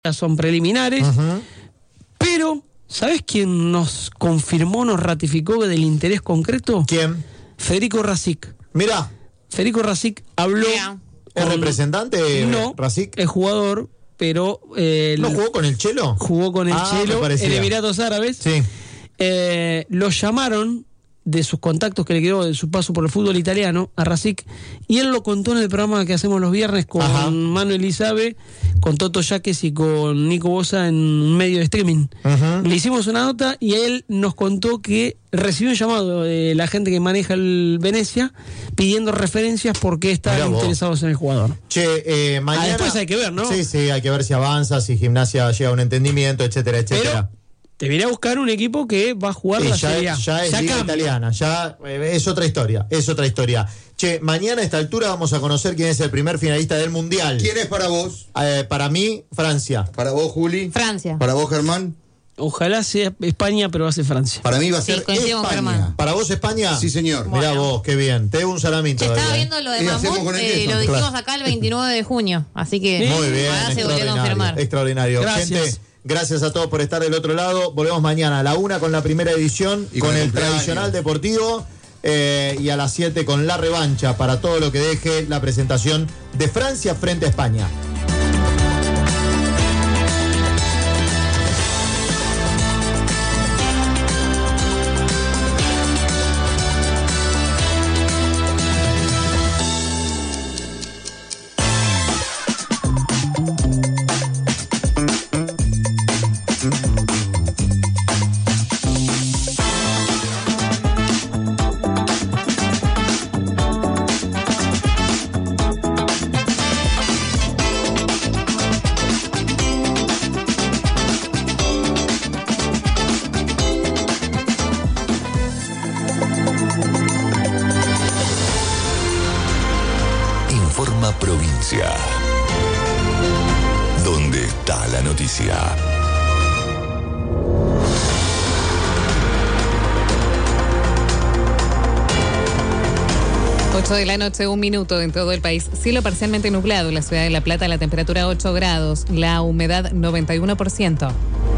son preliminares, pero ¿sabés quién nos confirmó, nos ratificó del interés concreto? ¿Quién? Federico Rasic. Mirá. Federico Rasic habló... ¿Es representante? No, Rasic es jugador, pero... ¿No jugó con el Chelo? Jugó con el Chelo en Emiratos Árabes. Sí. Lo llamaron de sus contactos que le quedó de su paso por el fútbol italiano a Rasic, y él lo contó en el programa que hacemos los viernes con Manu Elizabe, con Toto Yaques y con Nico Bosa en un medio de streaming. Le hicimos una nota y él nos contó que recibió un llamado de la gente que maneja el Venecia pidiendo referencias porque estaban interesados en el jugador. Che, mañana... después hay que ver, ¿no? Sí, hay que ver si avanza, si Gimnasia llega a un entendimiento, etcétera, etcétera. Pero te viene a buscar un equipo que va a jugar la Serie A. Ya es liga italiana, ya es otra historia, Che, mañana a esta altura vamos a conocer quién es el primer finalista del Mundial. ¿Quién es para vos? Para mí, Francia. ¿Para vos, Juli? Francia. ¿Para vos, Germán? Ojalá sea España, pero va a ser Francia. Para mí va a ser España. ¿Para vos España? Sí, señor. Mirá vos, qué bien. Te debo un salamito. Estaba viendo lo de Mamut, lo dijimos acá el 29 de junio. Así que muy bien, se volvió a confirmar. Extraordinario. Gracias. Gente, gracias a todos por estar del otro lado. Volvemos mañana a la 1 con la primera edición, y con el tradicional deportivo, y a las 7 con la revancha para todo lo que deje la presentación de Francia frente a España. Provincia. ¿Dónde está la noticia? De la noche, 1 minuto en todo el país. Cielo parcialmente nublado en la ciudad de La Plata, la temperatura 8 grados, la humedad 91%.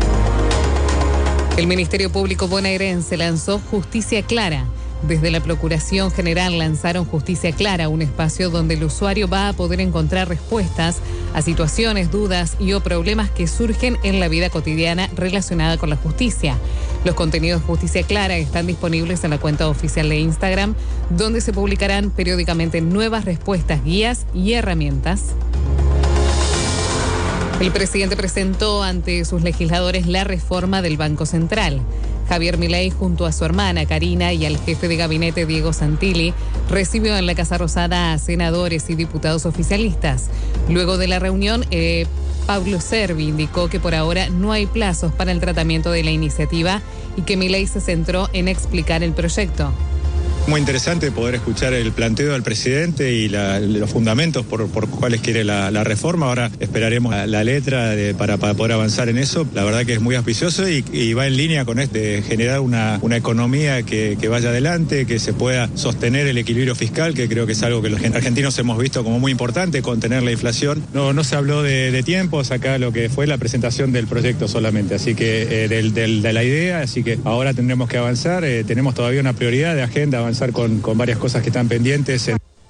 El Ministerio Público bonaerense lanzó Justicia Clara. Desde la Procuración General lanzaron Justicia Clara, un espacio donde el usuario va a poder encontrar respuestas a situaciones, dudas y o problemas que surgen en la vida cotidiana relacionada con la justicia. Los contenidos de Justicia Clara están disponibles en la cuenta oficial de Instagram, donde se publicarán periódicamente nuevas respuestas, guías y herramientas. El presidente presentó ante sus legisladores la reforma del Banco Central. Javier Milei, junto a su hermana Karina y al jefe de gabinete Diego Santilli, recibió en la Casa Rosada a senadores y diputados oficialistas. Luego de la reunión, Pablo Cervi indicó que por ahora no hay plazos para el tratamiento de la iniciativa y que Milei se centró en explicar el proyecto. Muy interesante poder escuchar el planteo del presidente y los fundamentos por cuáles quiere la reforma. Ahora esperaremos la letra para poder avanzar en eso. La verdad que es muy auspicioso y va en línea con generar una economía que vaya adelante, que se pueda sostener el equilibrio fiscal, que creo que es algo que los argentinos hemos visto como muy importante, contener la inflación. No se habló de tiempos, acá lo que fue la presentación del proyecto solamente, así que de la idea, así que ahora tendremos que avanzar. Tenemos todavía una prioridad de agenda, avanzar con varias cosas que están pendientes.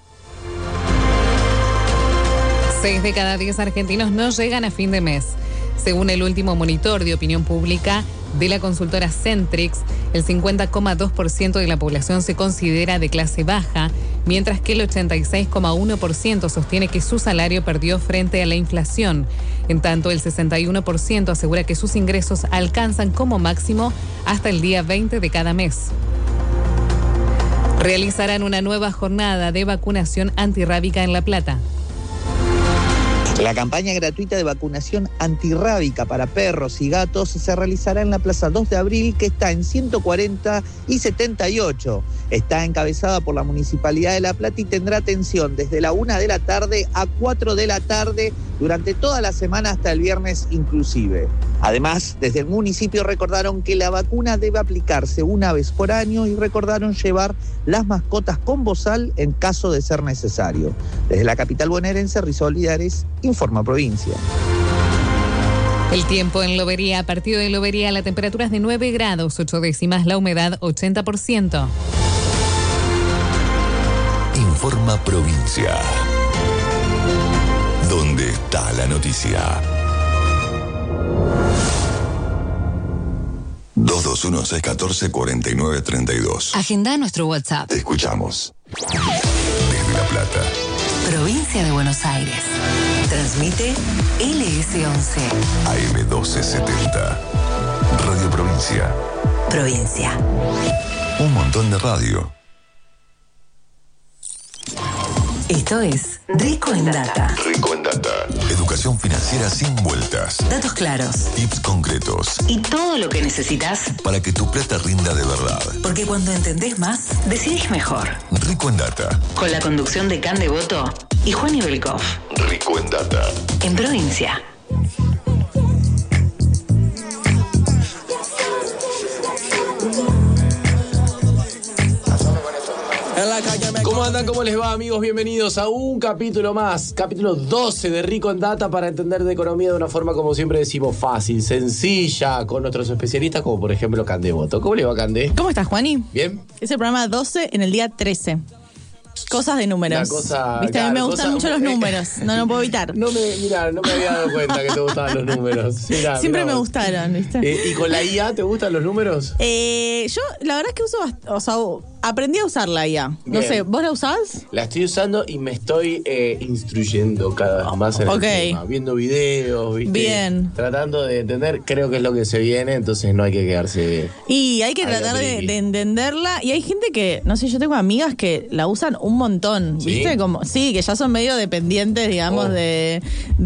6 de cada 10 argentinos no llegan a fin de mes. Según el último monitor de opinión pública de la consultora Centrix, el 50,2% de la población se considera de clase baja, mientras que el 86,1% sostiene que su salario perdió frente a la inflación. En tanto, el 61% asegura que sus ingresos alcanzan como máximo hasta el día 20 de cada mes. Realizarán una nueva jornada de vacunación antirrábica en La Plata. La campaña gratuita de vacunación antirrábica para perros y gatos se realizará en la Plaza 2 de Abril, que está en 140 y 78. Está encabezada por la Municipalidad de La Plata y tendrá atención desde la 1 de la tarde a 4 de la tarde durante toda la semana hasta el viernes inclusive. Además, desde el municipio recordaron que la vacuna debe aplicarse una vez por año y recordaron llevar las mascotas con bozal en caso de ser necesario. Desde la capital bonaerense, Rizzo Olivares, Informa Provincia. El tiempo en Lobería, partido de Lobería, la temperatura es de 9 grados, 8 décimas, la humedad 80%. Informa Provincia. ¿Dónde está la noticia? 221-614-4932. Agenda nuestro WhatsApp. Te escuchamos. Desde La Plata. Provincia de Buenos Aires. Transmite LS11. AM1270. Radio Provincia. Provincia. Un montón de radio. Esto es Rico en Data. Rico en Data. Educación financiera sin vueltas. Datos claros. Tips concretos. Y todo lo que necesitas para que tu plata rinda de verdad. Porque cuando entendés más, decidís mejor. Rico en Data. Con la conducción de Can Devoto y Juan Ibelkov. Rico en Data. En Provincia. ¿Cómo andan? ¿Cómo les va, amigos? Bienvenidos a un capítulo más, capítulo 12 de Rico en Data, para entender de economía de una forma, como siempre decimos, fácil, sencilla, con nuestros especialistas, como por ejemplo Cande Voto. ¿Cómo le va, Cande? ¿Cómo estás, Juani? Bien. Es el programa 12 en el día 13. Cosas de números. Una cosa, ¿viste? A mí me gustan mucho los números. No puedo evitar. No me había dado cuenta que te gustaban los números. Siempre me gustaron, ¿viste? ¿Y con la IA te gustan los números? Yo, la verdad es que aprendí a usar la IA. No sé, ¿vos la usás? La estoy usando y me estoy instruyendo cada vez más en el tema. Viendo videos, ¿viste? Bien. Tratando de entender, creo que es lo que se viene, entonces no hay que quedarse... Y hay que tratar de entenderla. Y hay gente que, no sé, yo tengo amigas que la usan un montón, ¿viste? ¿Sí? Sí, que ya son medio dependientes, digamos, de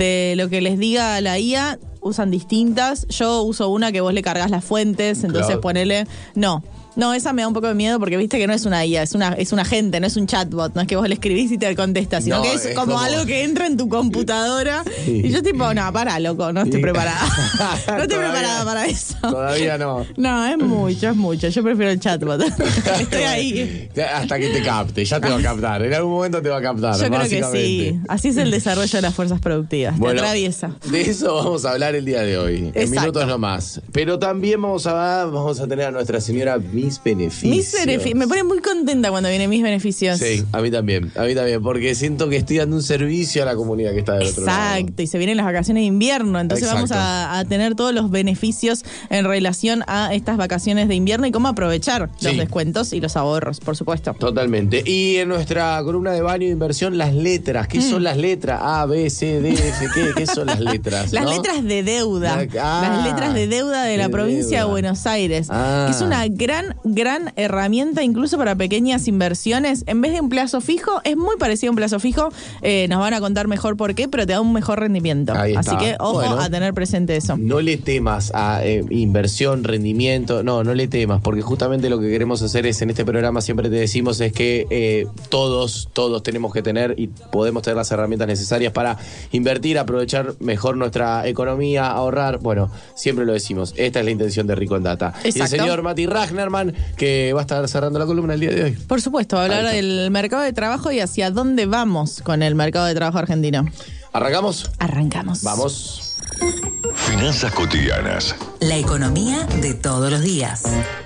lo que les diga la IA. Usan distintas. Yo uso una que vos le cargas las fuentes, entonces ponele... No, esa me da un poco de miedo porque viste que no es una IA, es un agente, no es un chatbot, no es que vos le escribís y te contesta, sino que es como algo que entra en tu computadora. Sí. Y yo tipo, no, pará, loco, no estoy preparada. No estoy preparada para eso. Todavía no. No, es mucho. Yo prefiero el chatbot. Estoy ahí. Hasta que te capte, ya te va a captar. En algún momento te va a captar. Yo creo que sí. Así es el desarrollo de las fuerzas productivas. Bueno, te atraviesa. De eso vamos a hablar el día de hoy. Exacto. En minutos nomás. Pero también vamos a tener a nuestra señora Mis Beneficios. Me pone muy contenta cuando vienen Mis Beneficios. Sí, a mí también, porque siento que estoy dando un servicio a la comunidad que está del otro lado. Exacto, y se vienen las vacaciones de invierno, entonces vamos a tener todos los beneficios en relación a estas vacaciones de invierno y cómo aprovechar los descuentos y los ahorros, por supuesto. Totalmente. Y en nuestra columna de baño de inversión, las letras. ¿Qué son las letras? A, B, C, D, F, ¿qué son las letras? Las letras de deuda. Las letras de deuda de la provincia de Buenos Aires. Es una gran herramienta incluso para pequeñas inversiones. En vez de un plazo fijo, es muy parecido a un plazo fijo. Nos van a contar mejor por qué, pero te da un mejor rendimiento. Así que ojo a tener presente eso. No le temas a inversión, rendimiento. No le temas, porque justamente lo que queremos hacer es, en este programa siempre te decimos, es que todos tenemos que tener y podemos tener las herramientas necesarias para invertir, aprovechar mejor nuestra economía, ahorrar. Bueno, siempre lo decimos. Esta es la intención de Rico en Data. Exacto. Y el señor Mati Ragnerman, que va a estar cerrando la columna el día de hoy. Por supuesto, va a hablar del mercado de trabajo y hacia dónde vamos con el mercado de trabajo argentino. ¿Arrancamos? Arrancamos. Vamos. Finanzas cotidianas. La economía de todos los días.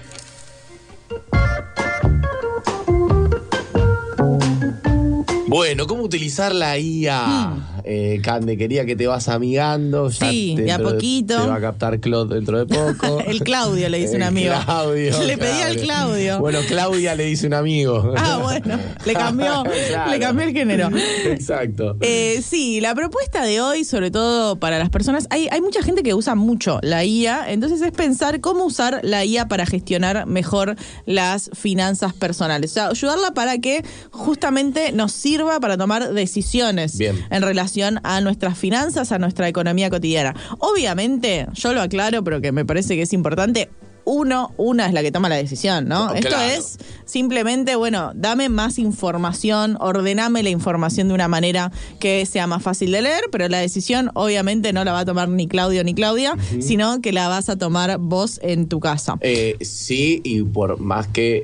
Bueno, ¿cómo utilizar la IA? Cande, quería que te vas amigando. Sí, de a poquito. Te va a captar Claude dentro de poco. El Claudio, le dice un amigo. Claudio. Le pedí al Claudio. Bueno, Claudia le dice un amigo. Bueno, le cambió el género. Exacto. Sí, la propuesta de hoy, sobre todo para las personas, hay mucha gente que usa mucho la IA, entonces es pensar cómo usar la IA para gestionar mejor las finanzas personales. O sea, ayudarla para que justamente nos sirva para tomar decisiones en relación a nuestras finanzas, a nuestra economía cotidiana. Obviamente, yo lo aclaro, pero que me parece que es importante, una es la que toma la decisión, ¿no? No, Esto claro. es simplemente, bueno, dame más información, ordename la información de una manera que sea más fácil de leer, pero la decisión obviamente no la va a tomar ni Claudio ni Claudia, sino que la vas a tomar vos en tu casa. Sí, y por más que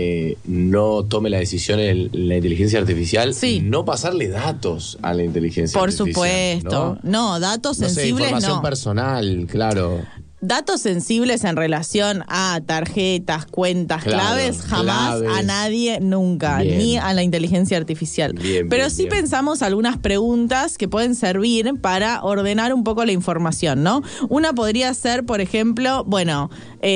no tome la decisión la inteligencia artificial, no pasarle datos a la inteligencia Por artificial. supuesto. No, datos No sé, sensibles información no. personal, claro. Datos sensibles en relación a tarjetas, cuentas, Claro, claves, jamás claves. a nadie, nunca, Bien. ni a la inteligencia artificial. Bien, Pero bien, sí bien. pensamos algunas preguntas que pueden servir para ordenar un poco la información, ¿no? Una podría ser, por ejemplo, bueno,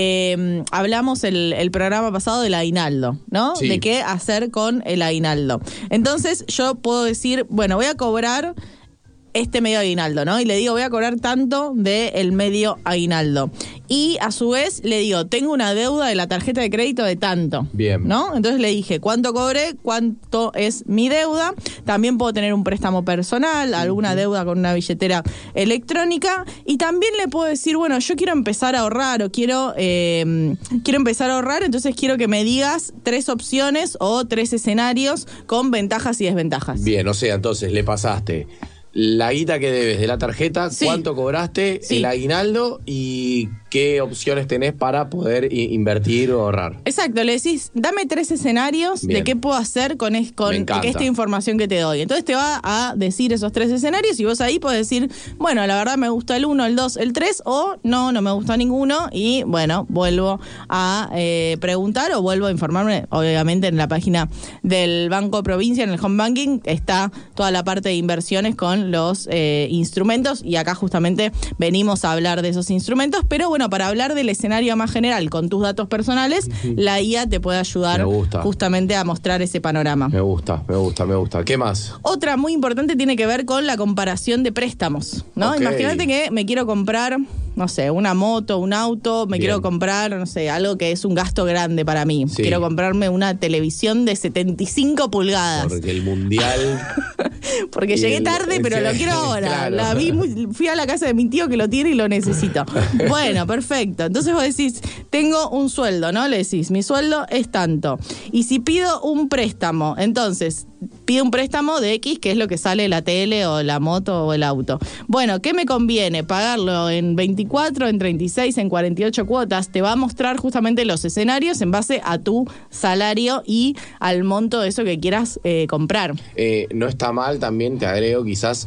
hablamos el programa pasado del aguinaldo, ¿no? Sí. De qué hacer con el aguinaldo. Entonces yo puedo decir, bueno, voy a cobrar este medio aguinaldo, ¿no? Y le digo, voy a cobrar tanto del medio aguinaldo. Y a su vez le digo, tengo una deuda de la tarjeta de crédito de tanto. Bien. ¿No? Entonces le dije, ¿cuánto cobré? ¿Cuánto es mi deuda? También puedo tener un préstamo personal, alguna deuda con una billetera electrónica. Y también le puedo decir, bueno, yo quiero empezar a ahorrar o quiero empezar a ahorrar, entonces quiero que me digas 3 opciones o 3 escenarios con ventajas y desventajas. Bien, o sea, entonces le pasaste la guita que debes de la tarjeta, cuánto cobraste, el aguinaldo y qué opciones tenés para poder invertir o ahorrar. Exacto, le decís, dame 3 escenarios Bien. de qué puedo hacer con esta información que te doy. Entonces te va a decir esos 3 escenarios y vos ahí podés decir, bueno, la verdad me gusta el 1, el 2, el 3 o no me gusta ninguno y bueno, vuelvo a preguntar o vuelvo a informarme. Obviamente en la página del Banco Provincia, en el Home Banking, está toda la parte de inversiones con los instrumentos y acá justamente venimos a hablar de esos instrumentos, pero bueno, para hablar del escenario más general con tus datos personales, la IA te puede ayudar justamente a mostrar ese panorama. Me gusta. ¿Qué más? Otra muy importante tiene que ver con la comparación de préstamos, ¿no? Ok. Imagínate que me quiero comprar, no sé, una moto, un auto, me quiero comprar, no sé, algo que es un gasto grande para mí. Sí. Quiero comprarme una televisión de 75 pulgadas. Porque el mundial... Porque llegué tarde, pero lo quiero ahora. Claro. La vi fui a la casa de mi tío que lo tiene y lo necesito. Bueno, perfecto. Entonces vos decís, tengo un sueldo, ¿no? Le decís, mi sueldo es tanto. Y si pido un préstamo, entonces pido un préstamo de X, que es lo que sale la tele o la moto o el auto. Bueno, ¿qué me conviene? ¿Pagarlo en 24, en 36, en 48 cuotas? Te va a mostrar justamente los escenarios en base a tu salario y al monto de eso que quieras comprar. No está mal, también te agrego quizás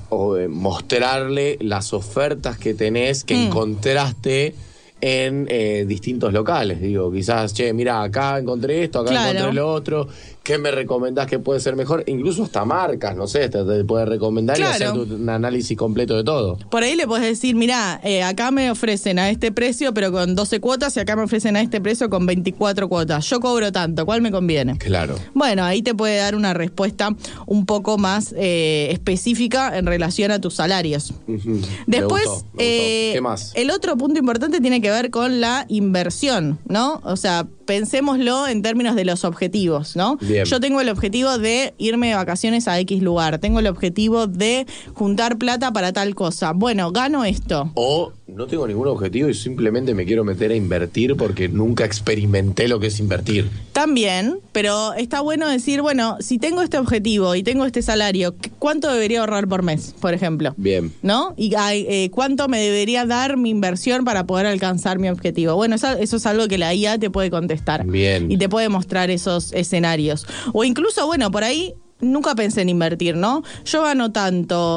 mostrarle las ofertas que tenés, que encontraste en distintos locales. Digo, quizás, mira, acá encontré esto, acá encontré lo otro. ¿Qué me recomendás que puede ser mejor? Incluso hasta marcas, no sé, te puede recomendar y hacer un análisis completo de todo. Por ahí le podés decir, mirá, acá me ofrecen a este precio, pero con 12 cuotas, y acá me ofrecen a este precio con 24 cuotas. Yo cobro tanto, ¿cuál me conviene? Claro. Bueno, ahí te puede dar una respuesta un poco más específica en relación a tus salarios. Después, me gustó. ¿Qué más? El otro punto importante tiene que ver con la inversión, ¿no? O sea, pensémoslo en términos de los objetivos, ¿no? Bien. Yo tengo el objetivo de irme de vacaciones a X lugar, tengo el objetivo de juntar plata para tal cosa. Bueno, gano esto. O no tengo ningún objetivo y simplemente me quiero meter a invertir porque nunca experimenté lo que es invertir. También, pero está bueno decir, bueno, si tengo este objetivo y tengo este salario, ¿cuánto debería ahorrar por mes, por ejemplo? Bien. ¿No? Y ¿cuánto me debería dar mi inversión para poder alcanzar mi objetivo? Bueno, eso es algo que la IA te puede contestar. Bien. Y te puede mostrar esos escenarios. O incluso, bueno, por ahí nunca pensé en invertir, ¿no? Yo gano tanto,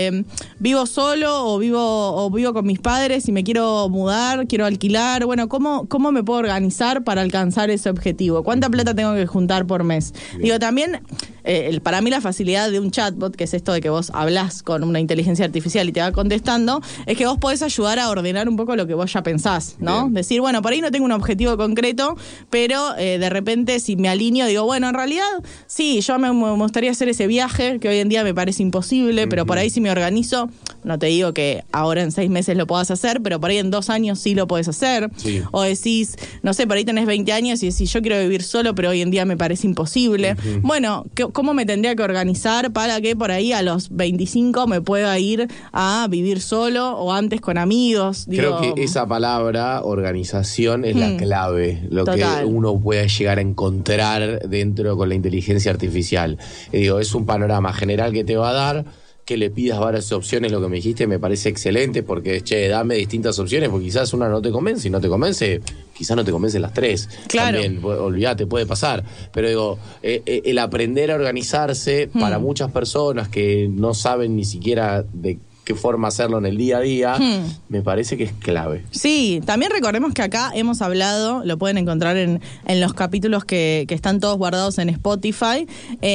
vivo solo o vivo con mis padres y me quiero mudar, quiero alquilar. Bueno, ¿cómo me puedo organizar para alcanzar ese objetivo? ¿Cuánta plata tengo que juntar por mes? Bien. Digo, también, para mí la facilidad de un chatbot, que es esto de que vos hablás con una inteligencia artificial y te va contestando, es que vos podés ayudar a ordenar un poco lo que vos ya pensás, ¿no? Bien. Decir, bueno, por ahí no tengo un objetivo concreto, pero de repente si me alineo, digo, bueno, en realidad, sí, yo me gustaría hacer ese viaje, que hoy en día me parece imposible, pero por ahí si me organizo, no te digo que ahora en 6 meses lo puedas hacer, pero por ahí en 2 años sí lo podés hacer. Sí. O decís, no sé, por ahí tenés 20 años y decís, yo quiero vivir solo, pero hoy en día me parece imposible. Bueno, ¿cómo me tendría que organizar para que por ahí a los 25 me pueda ir a vivir solo o antes con amigos? Creo que esa palabra, organización, es la clave. Lo Total. Que uno pueda llegar a encontrar dentro con la inteligencia artificial. Es un panorama general que te va a dar, que le pidas varias opciones. Lo que me dijiste me parece excelente, porque, dame distintas opciones, porque quizás una no te convence, y no te convence, quizás no te convencen las 3. Claro. También, olvídate, puede pasar. Pero el aprender a organizarse para muchas personas que no saben ni siquiera de qué forma hacerlo en el día a día, me parece que es clave. Sí, también recordemos que acá hemos hablado, lo pueden encontrar en los capítulos que están todos guardados en Spotify,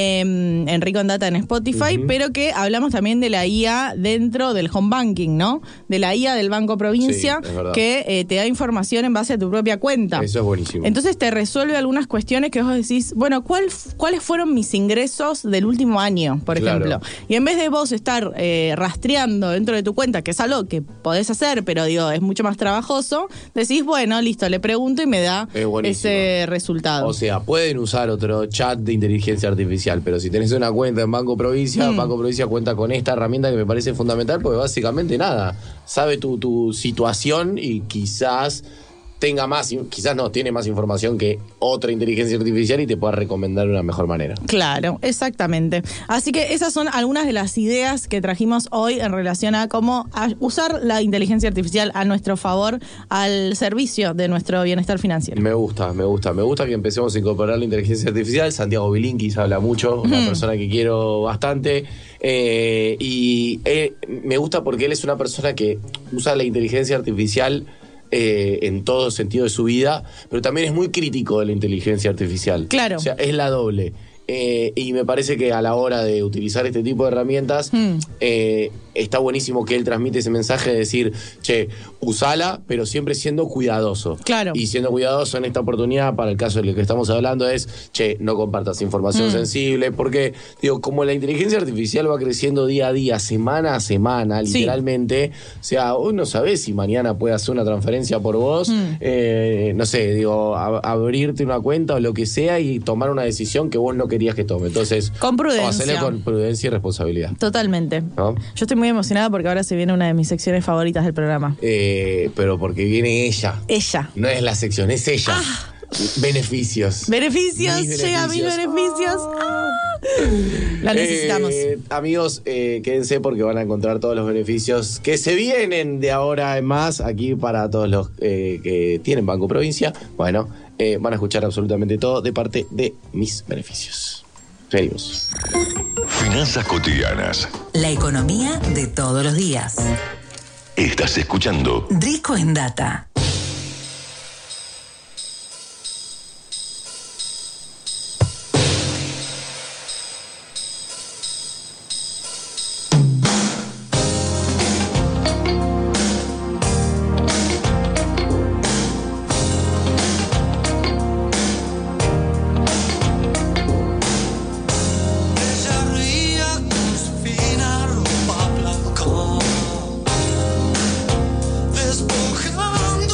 en Rico en Data en Spotify, pero que hablamos también de la IA dentro del home banking, ¿no? De la IA del Banco Provincia, que te da información en base a tu propia cuenta. Eso es buenísimo. Entonces te resuelve algunas cuestiones que vos decís, bueno, ¿cuáles fueron mis ingresos del último año, por ejemplo? Y en vez de vos estar rastreando dentro de tu cuenta, que es algo que podés hacer, pero es mucho más trabajoso, decís, bueno, listo, le pregunto y me da ese resultado. O sea, pueden usar otro chat de inteligencia artificial, pero si tenés una cuenta en Banco Provincia, Banco Provincia cuenta con esta herramienta que me parece fundamental, porque básicamente sabe tu situación y quizás tenga tiene más información que otra inteligencia artificial y te pueda recomendar de una mejor manera. Claro, exactamente. Así que esas son algunas de las ideas que trajimos hoy en relación a cómo usar la inteligencia artificial a nuestro favor, al servicio de nuestro bienestar financiero. Me gusta que empecemos a incorporar la inteligencia artificial. Santiago Bilinkis habla mucho, una persona que quiero bastante, y me gusta porque él es una persona que usa la inteligencia artificial en todo sentido de su vida, pero también es muy crítico de la inteligencia artificial. Claro. O sea, es la doble. Y me parece que a la hora de utilizar este tipo de herramientas, está buenísimo que él transmite ese mensaje de decir, usala, pero siempre siendo cuidadoso. Claro. Y siendo cuidadoso en esta oportunidad, para el caso del que estamos hablando, es, no compartas información sensible, porque, como la inteligencia artificial va creciendo día a día, semana a semana, literalmente, o sea, hoy no sabés si mañana puede hacer una transferencia por vos, no sé, abrirte una cuenta o lo que sea y tomar una decisión que vos no querías que tome. Entonces, con prudencia. Hacerle con prudencia y responsabilidad. Totalmente. ¿No? Yo estoy muy emocionada porque ahora se viene una de mis secciones favoritas del programa. Pero porque viene ella. Ella. No es la sección, es ella. Beneficios. Beneficios, llega a mis beneficios. La necesitamos. Amigos, quédense porque van a encontrar todos los beneficios que se vienen de ahora en más aquí para todos los que tienen Banco Provincia. Bueno, van a escuchar absolutamente todo de parte de mis beneficios. Seguimos. Finanzas cotidianas. La economía de todos los días. Estás escuchando Rico en Data. Despojando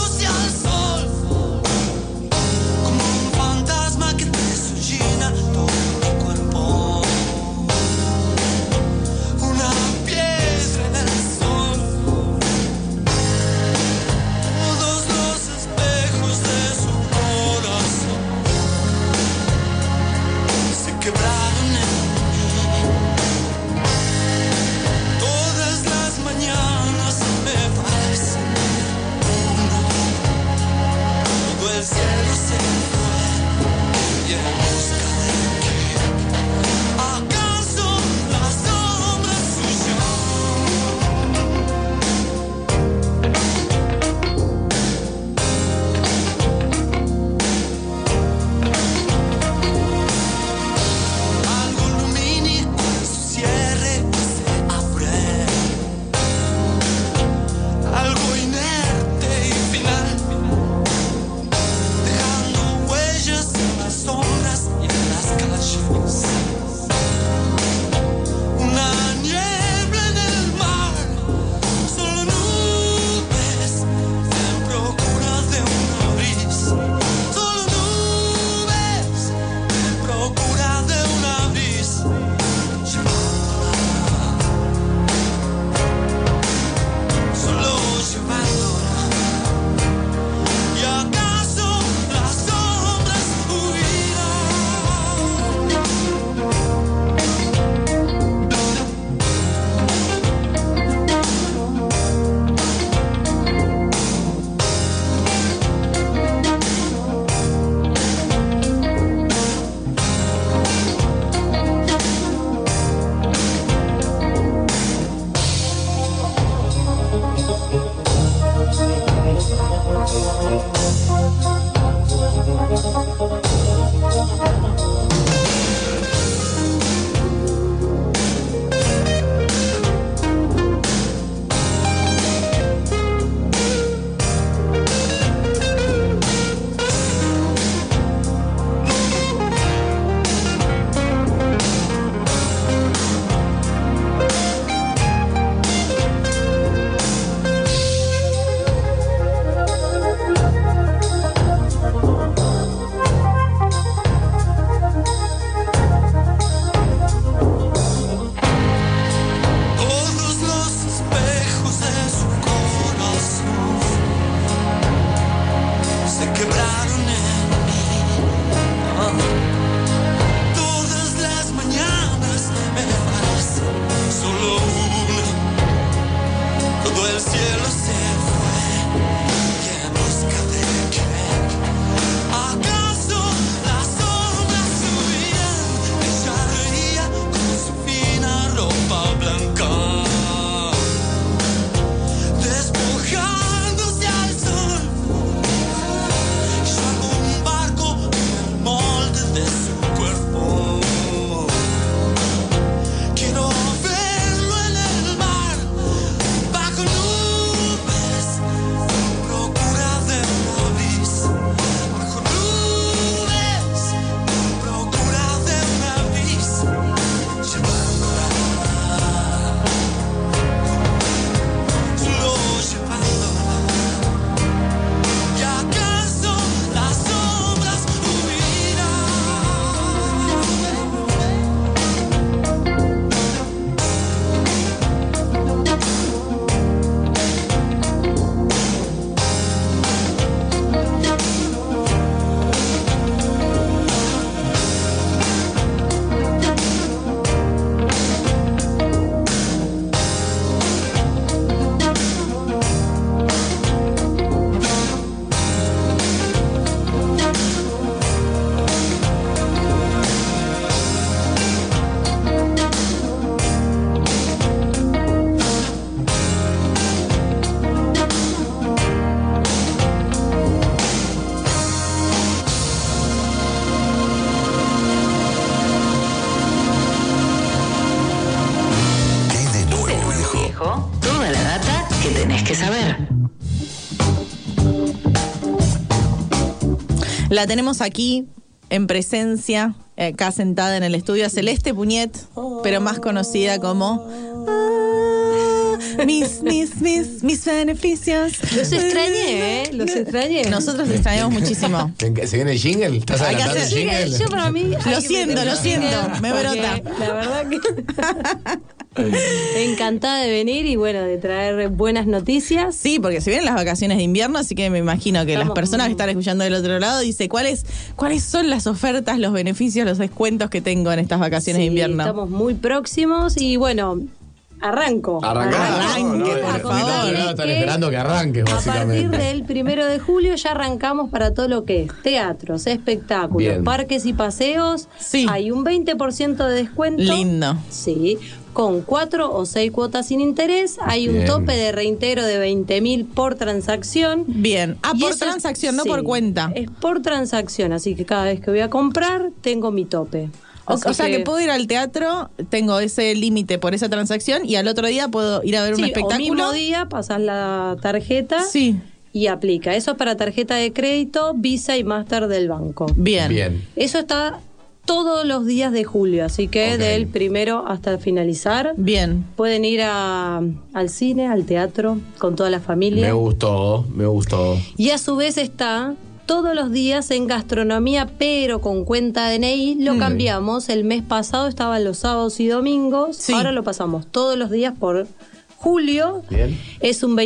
La tenemos aquí en presencia, acá sentada en el estudio, a Celeste Puñet, pero más conocida como mis beneficios. Los extrañé, los extrañé. Nosotros extrañamos muchísimo. ¿Se viene el jingle? ¿Estás adelantando el jingle? Yo para mí... Lo siento, me brota. La verdad que... Encantada de venir y bueno, de traer buenas noticias. Sí, porque se vienen las vacaciones de invierno, así que me imagino que las personas que están escuchando del otro lado dicen ¿cuáles son las ofertas, los beneficios, los descuentos que tengo en estas vacaciones de invierno? Estamos muy próximos y bueno, arranque, por favor. Están esperando que arranques, básicamente. A partir del 1 de julio ya arrancamos para todo lo que es teatros, espectáculos, Bien. Parques y paseos. Sí. Hay un 20% de descuento. Lindo. Sí, con 4 o 6 cuotas sin interés. Hay un Bien. tope de reintegro de 20.000 por transacción. Bien. Y Por eso transacción, no sí, por cuenta. Es por transacción, así que cada vez que voy a comprar tengo mi tope. O sea que puedo ir al teatro, tengo ese límite por esa transacción y al otro día puedo ir a ver un espectáculo. O mismo día pasas la tarjeta y aplica. Eso es para tarjeta de crédito, Visa y Master del banco. Bien. Eso está todos los días de julio, así que del 1 hasta finalizar. Bien. Pueden ir al cine, al teatro, con toda la familia. Me gustó. Y a su vez está... todos los días en gastronomía, pero con cuenta DNI. Lo cambiamos. El mes pasado estaban los sábados y domingos. Ahora lo pasamos todos los días por julio. Bien. Es un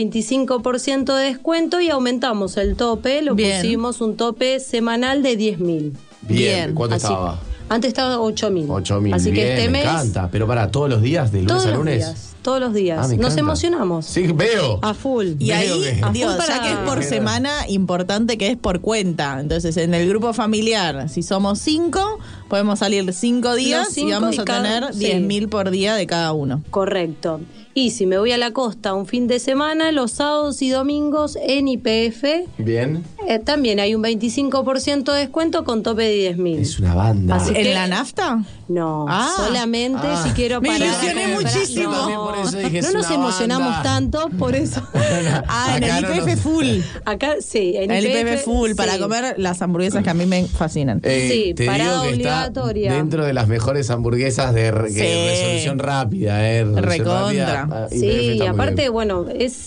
25% de descuento y aumentamos el tope. Lo Bien. pusimos un tope semanal de 10.000. Bien. ¿Cuánto Así- estaba? Antes estaba 8.000. 8.000. Así Bien, que este me mes... encanta. Pero para todos los días, de lunes todos a los lunes. días. Todos los días. Ah, me Nos encanta. emocionamos. Sí, veo. A full. Y ahí, digo, full ya que es por semana, importante que es por cuenta. Entonces, en el grupo familiar, si somos 5, podemos salir 5 días Los 5 y vamos y a cada- tener sí. 10.000 por día de cada uno. Correcto. Y si me voy a la costa un fin de semana, los sábados y domingos en YPF, Bien. también hay un 25% de descuento con tope de 10.000. Es una banda. Así ¿En que- la nafta? No, Ah. solamente si quiero Me parar. ilusioné a comprar. muchísimo. No, Sí, por eso dije, no es nos una emocionamos banda. tanto, por eso. Ah, en Acá el no IPF nos- full. Acá sí, en El YPF IPF full, para sí. comer las hamburguesas que a mí me fascinan. Sí, te parada digo que está obligatoria. dentro de las mejores hamburguesas de resolución rápida, resolución Recontra. rápida. Sí, y aparte, bueno,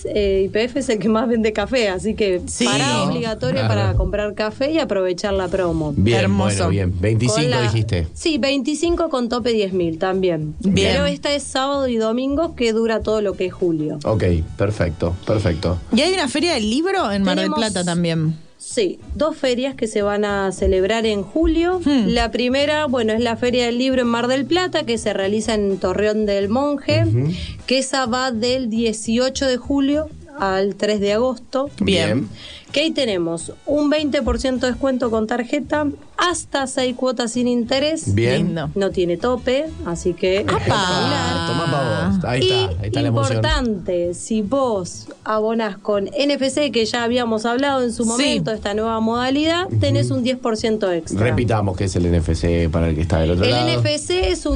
YPF es el que más vende café, así que Sí. parada ¿no? obligatoria Claro. para comprar café y aprovechar la promo. Bien, Hermoso. bueno, bien. 25 Con la- dijiste. Sí, 25 con tope 10.000 también. Bien. Pero esta es sábado y domingo que dura todo lo que es julio. Ok, perfecto. Y hay una feria del libro en Mar del Tenemos- Plata también. Sí, 2 ferias que se van a celebrar en julio. La primera, bueno, es la Feria del Libro en Mar del Plata, que se realiza en Torreón del Monje, que esa va del 18 de julio al 3 de agosto. Bien. Que ahí tenemos un 20% de descuento con tarjeta, hasta 6 cuotas sin interés. Bien. Lindo. No tiene tope, así que espectacular. Toma para vos. Ahí está la emoción. Importante, si vos abonás con NFC, que ya habíamos hablado en su momento, esta nueva modalidad, tenés un 10% extra. Repitamos que es el NFC para el que está del otro El lado. NFC es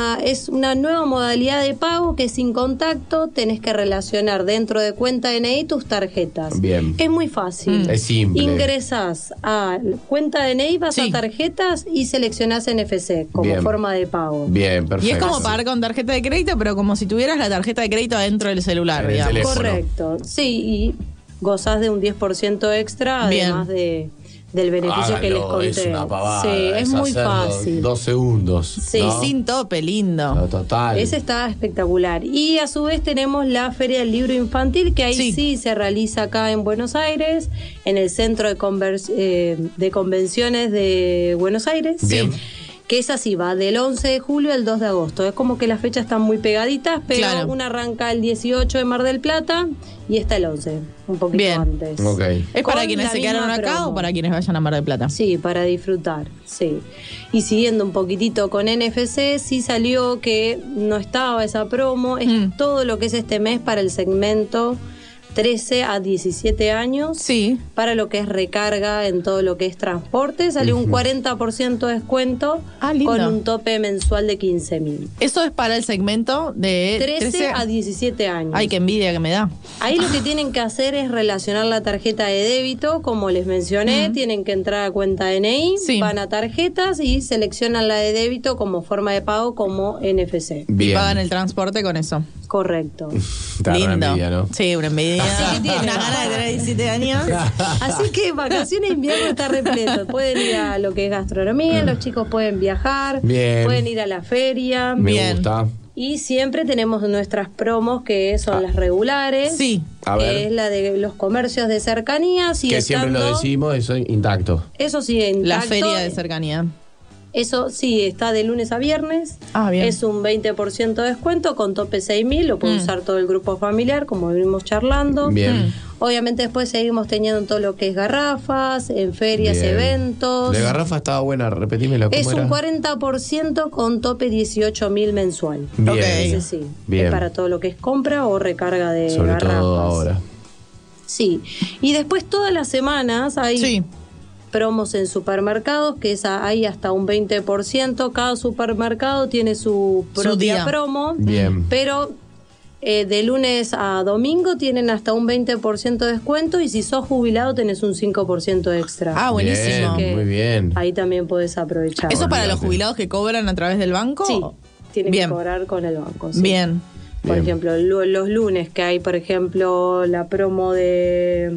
una nueva modalidad de pago que sin contacto tenés que relacionar dentro de cuenta DNI tus tarjetas. Bien. Es muy fácil. Es simple. Ingresás a cuenta DNI, vas a tarjetas y seleccionás NFC como Bien. forma de pago. Bien, perfecto. Y es como pagar con tarjeta de crédito, pero como si tuvieras la tarjeta de crédito adentro del celular, En el digamos. teléfono. Correcto. Sí, y gozás de un 10% extra, Bien. además del beneficio que les Hágalo, conté. es una pavada. Sí, es muy hacerlo fácil. 2 segundos. Sí, ¿no? Sin tope, lindo. No, total. Ese está espectacular. Y a su vez tenemos la Feria del Libro Infantil, que ahí sí se realiza acá en Buenos Aires, en el Centro de Convenciones de Buenos Aires. Bien. Que es así, va del 11 de julio al 2 de agosto. Es como que las fechas están muy pegaditas, pero Claro. una arranca el 18 de Mar del Plata y está el 11, un poquito Bien. antes. Ok. ¿Es para Con quienes la se quedaron misma acá promo. o para quienes vayan a Mar del Plata? Sí, para disfrutar, sí. Y siguiendo un poquitito con NFC, sí salió que no estaba esa promo, es todo lo que es este mes para el segmento 13 a 17 años. Sí. Para lo que es recarga en todo lo que es transporte, sale un 40% de descuento con un tope mensual de 15.000. Eso es para el segmento de 13 a 17 años. Ay, qué envidia que me da. Ahí lo que tienen que hacer es relacionar la tarjeta de débito, como les mencioné, tienen que entrar a cuenta DNI, van a tarjetas y seleccionan la de débito como forma de pago como NFC. Bien. Y pagan el transporte con eso. Correcto. Lindo. Una envidia, ¿no? Sí, una envidia. Así que tienen una gana de tener 17 años. Así que vacaciones de invierno está repleto. Pueden ir a lo que es gastronomía, los chicos pueden viajar, pueden ir a la feria. Me gusta. Y siempre tenemos nuestras promos que son las regulares. Sí. Que es la de los comercios de cercanía. Que siempre lo decimos, eso intacto. Eso sí, intacto. La feria de cercanía. Eso sí, está de lunes a viernes. Bien. Es un 20% de descuento con tope 6.000. Lo puede usar todo el grupo familiar, como venimos charlando. Bien. Obviamente después seguimos teniendo todo lo que es garrafas, en ferias, eventos. La garrafa estaba buena, repetímela. Es un 40% con tope 18.000 mensual. Bien. Ese sí. Bien. Es para todo lo que es compra o recarga de sobre garrafas. Todo ahora. Sí. Y después todas las semanas hay promos en supermercados, que hay hasta un 20%. Cada supermercado tiene su propia promo. Bien. Pero de lunes a domingo tienen hasta un 20% de descuento, y si sos jubilado tenés un 5% extra. Ah, buenísimo. Bien, muy bien. Ahí también podés aprovechar. ¿Eso para los jubilados que cobran a través del banco? Sí, tienen que cobrar con el banco. Sí. Bien. Por ejemplo, los lunes que hay, por ejemplo, la promo de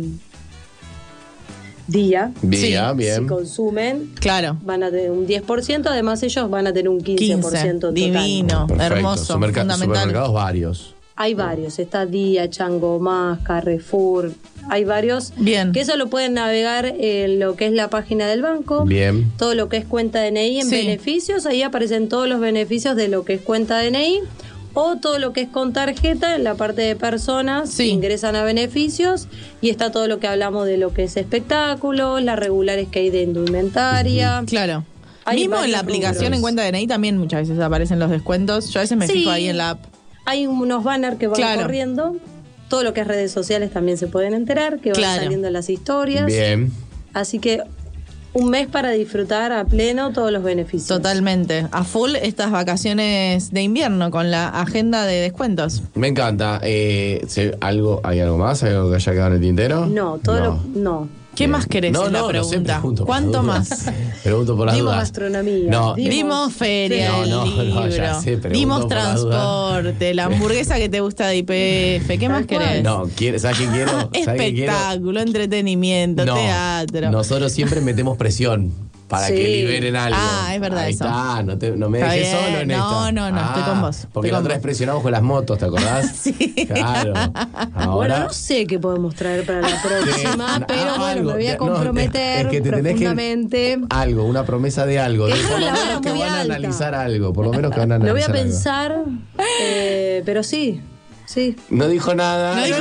Día. Bien. Si consumen, claro, van a tener un 10%, además ellos van a tener un 15% total. Divino, perfecto. Hermoso, fundamental. Supermercados varios. Hay varios, está Día, Chango Más, Carrefour, hay varios. Bien. Que eso lo pueden navegar en lo que es la página del banco. Bien. Todo lo que es cuenta DNI en beneficios, ahí aparecen todos los beneficios de lo que es cuenta DNI. O todo lo que es con tarjeta, en la parte de personas, ingresan a beneficios y está todo lo que hablamos de lo que es espectáculos, las regulares que hay de indumentaria. Claro. Hay mismo en la aplicación rubros. en cuenta DNI también muchas veces aparecen los descuentos. Yo a veces me fijo ahí en la app. Hay unos banners que van corriendo. Todo lo que es redes sociales también se pueden enterar, que van saliendo las historias. Bien. Así que un mes para disfrutar a pleno todos los beneficios. Totalmente. A full estas vacaciones de invierno con la agenda de descuentos. Me encanta. ¿Hay algo más? ¿Hay algo que haya quedado en el tintero? No, no. ¿Qué más querés? No, es la no pregunta. sé, ¿Cuánto más? Pregunto por las Dimos dudas. gastronomía. No. Dimos feria del libro. Ya sé, Dimos por las dudas. transporte, la hamburguesa que te gusta de IPF. ¿Qué más querés? No, ¿sabes qué quiero? Espectáculo, entretenimiento, teatro. Nosotros siempre metemos presión para que liberen algo. Ah, es verdad Ahí eso. Está, no me dejes solo en esta. No, estoy con vos. Porque la otra vez presionamos con las motos, ¿te acordás? Sí. Claro. Ahora, Bueno, no sé qué podemos traer para la próxima, pero bueno, me voy a comprometer profundamente. Algo, una promesa de algo. Eso Por lo la vara menos que muy van a alta. analizar algo. Por lo menos que van a analizar Lo voy a algo. pensar, pero sí. No dijo nada. No dijo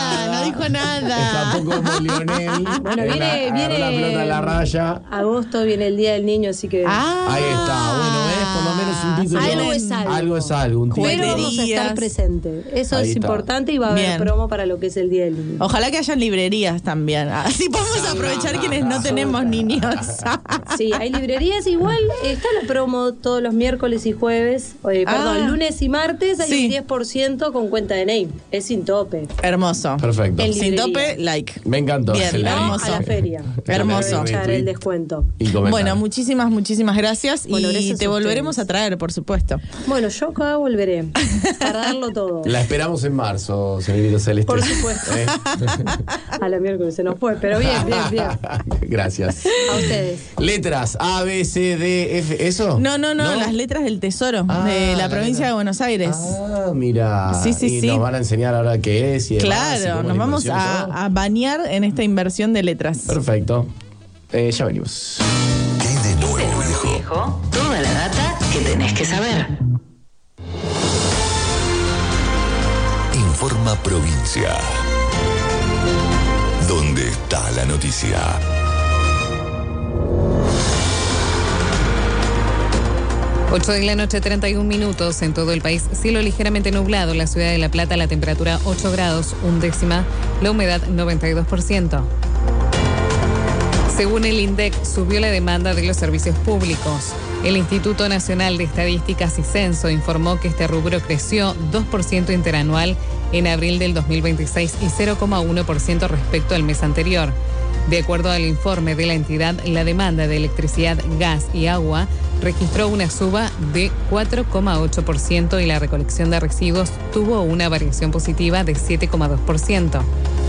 nada. Tampoco como Lionel. Bueno, viene agarró la pelota en la raya. Agosto viene el Día del Niño, así que Ahí está. Bueno, ¿ves? Por lo menos un título. algo es algo. Algo es algo. Un título. Pero vamos a estar presentes. Eso Ahí es está. importante, y va a haber Bien. promo para lo que es el Día del Niño. Ojalá que hayan librerías también. Así podemos aprovechar quienes no tenemos niños. Sí, hay librerías. Igual está la promo todos los miércoles y jueves. Lunes y martes hay un 10% con cuenta de DNI. Es sin tope. Hermoso. Perfecto. En Sin librería. tope, like. Me encantó. Bien, Excelente. hermoso. A la feria. Hermoso. Aprovechar el descuento. Y comentar. Bueno, muchísimas gracias. Bueno, y gracias te a volveremos ustedes. a traer, por supuesto. Bueno, yo acá volveré para darlo todo. La esperamos en marzo, señorita Celeste. Por supuesto. A la miércoles se nos fue, pero bien. Gracias. A ustedes. Letras A, B, C, D, F. ¿Eso? No, las letras del tesoro de la provincia de Buenos Aires. Ah, mira. Sí, y nos van a enseñar ahora qué es y demás, y Claro, cómo nos la vamos inversión y todo. a bañar en esta inversión de letras. Perfecto. Ya venimos. ¿Qué de nuevo, viejo? Toda la data que tenés que saber. Informa Provincia. ¿Dónde está la noticia? 8 de la noche, 31 minutos. En todo el país, cielo ligeramente nublado. En la ciudad de La Plata, la temperatura 8 grados, 1/10. La humedad 92%. Según el INDEC, subió la demanda de los servicios públicos. El Instituto Nacional de Estadísticas y Censo informó que este rubro creció 2% interanual en abril del 2026 y 0,1% respecto al mes anterior. De acuerdo al informe de la entidad, la demanda de electricidad, gas y agua registró una suba de 4,8% y la recolección de residuos tuvo una variación positiva de 7,2%.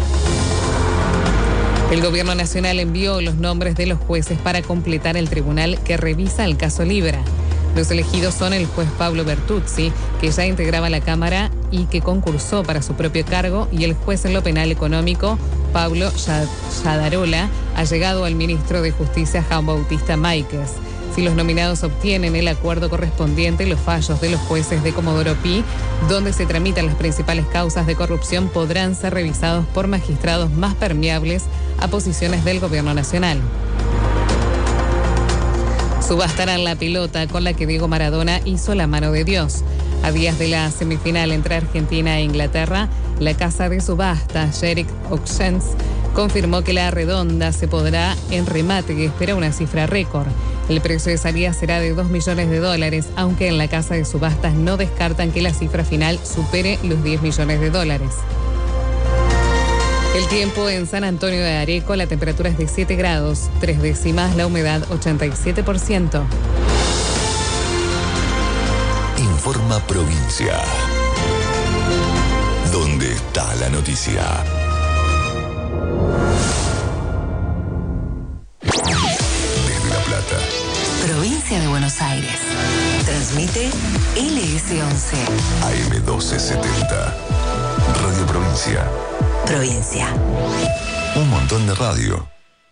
El Gobierno Nacional envió los nombres de los jueces para completar el tribunal que revisa el caso Libra. Los elegidos son el juez Pablo Bertuzzi, que ya integraba la Cámara y que concursó para su propio cargo, y el juez en lo penal económico, Pablo Yadarola, allegado al ministro de Justicia, Juan Bautista Máiquez. Si los nominados obtienen el acuerdo correspondiente, los fallos de los jueces de Comodoro Pi, donde se tramitan las principales causas de corrupción, podrán ser revisados por magistrados más permeables a posiciones del Gobierno Nacional. Subastarán la pelota con la que Diego Maradona hizo la mano de Dios. A días de la semifinal entre Argentina e Inglaterra, la casa de subasta Jerick Auctions confirmó que la redonda se podrá en remate, que espera una cifra récord. El precio de salida será de $2 millones, aunque en la casa de subastas no descartan que la cifra final supere los $10 millones. El tiempo en San Antonio de Areco, la temperatura es de 7 grados, 0,3, la humedad 87%. Informa Provincia. ¿Dónde está la noticia? Desde La Plata. Provincia de Buenos Aires. Transmite LS11. AM 1270. Radio Provincia. Provincia. Un montón de radio.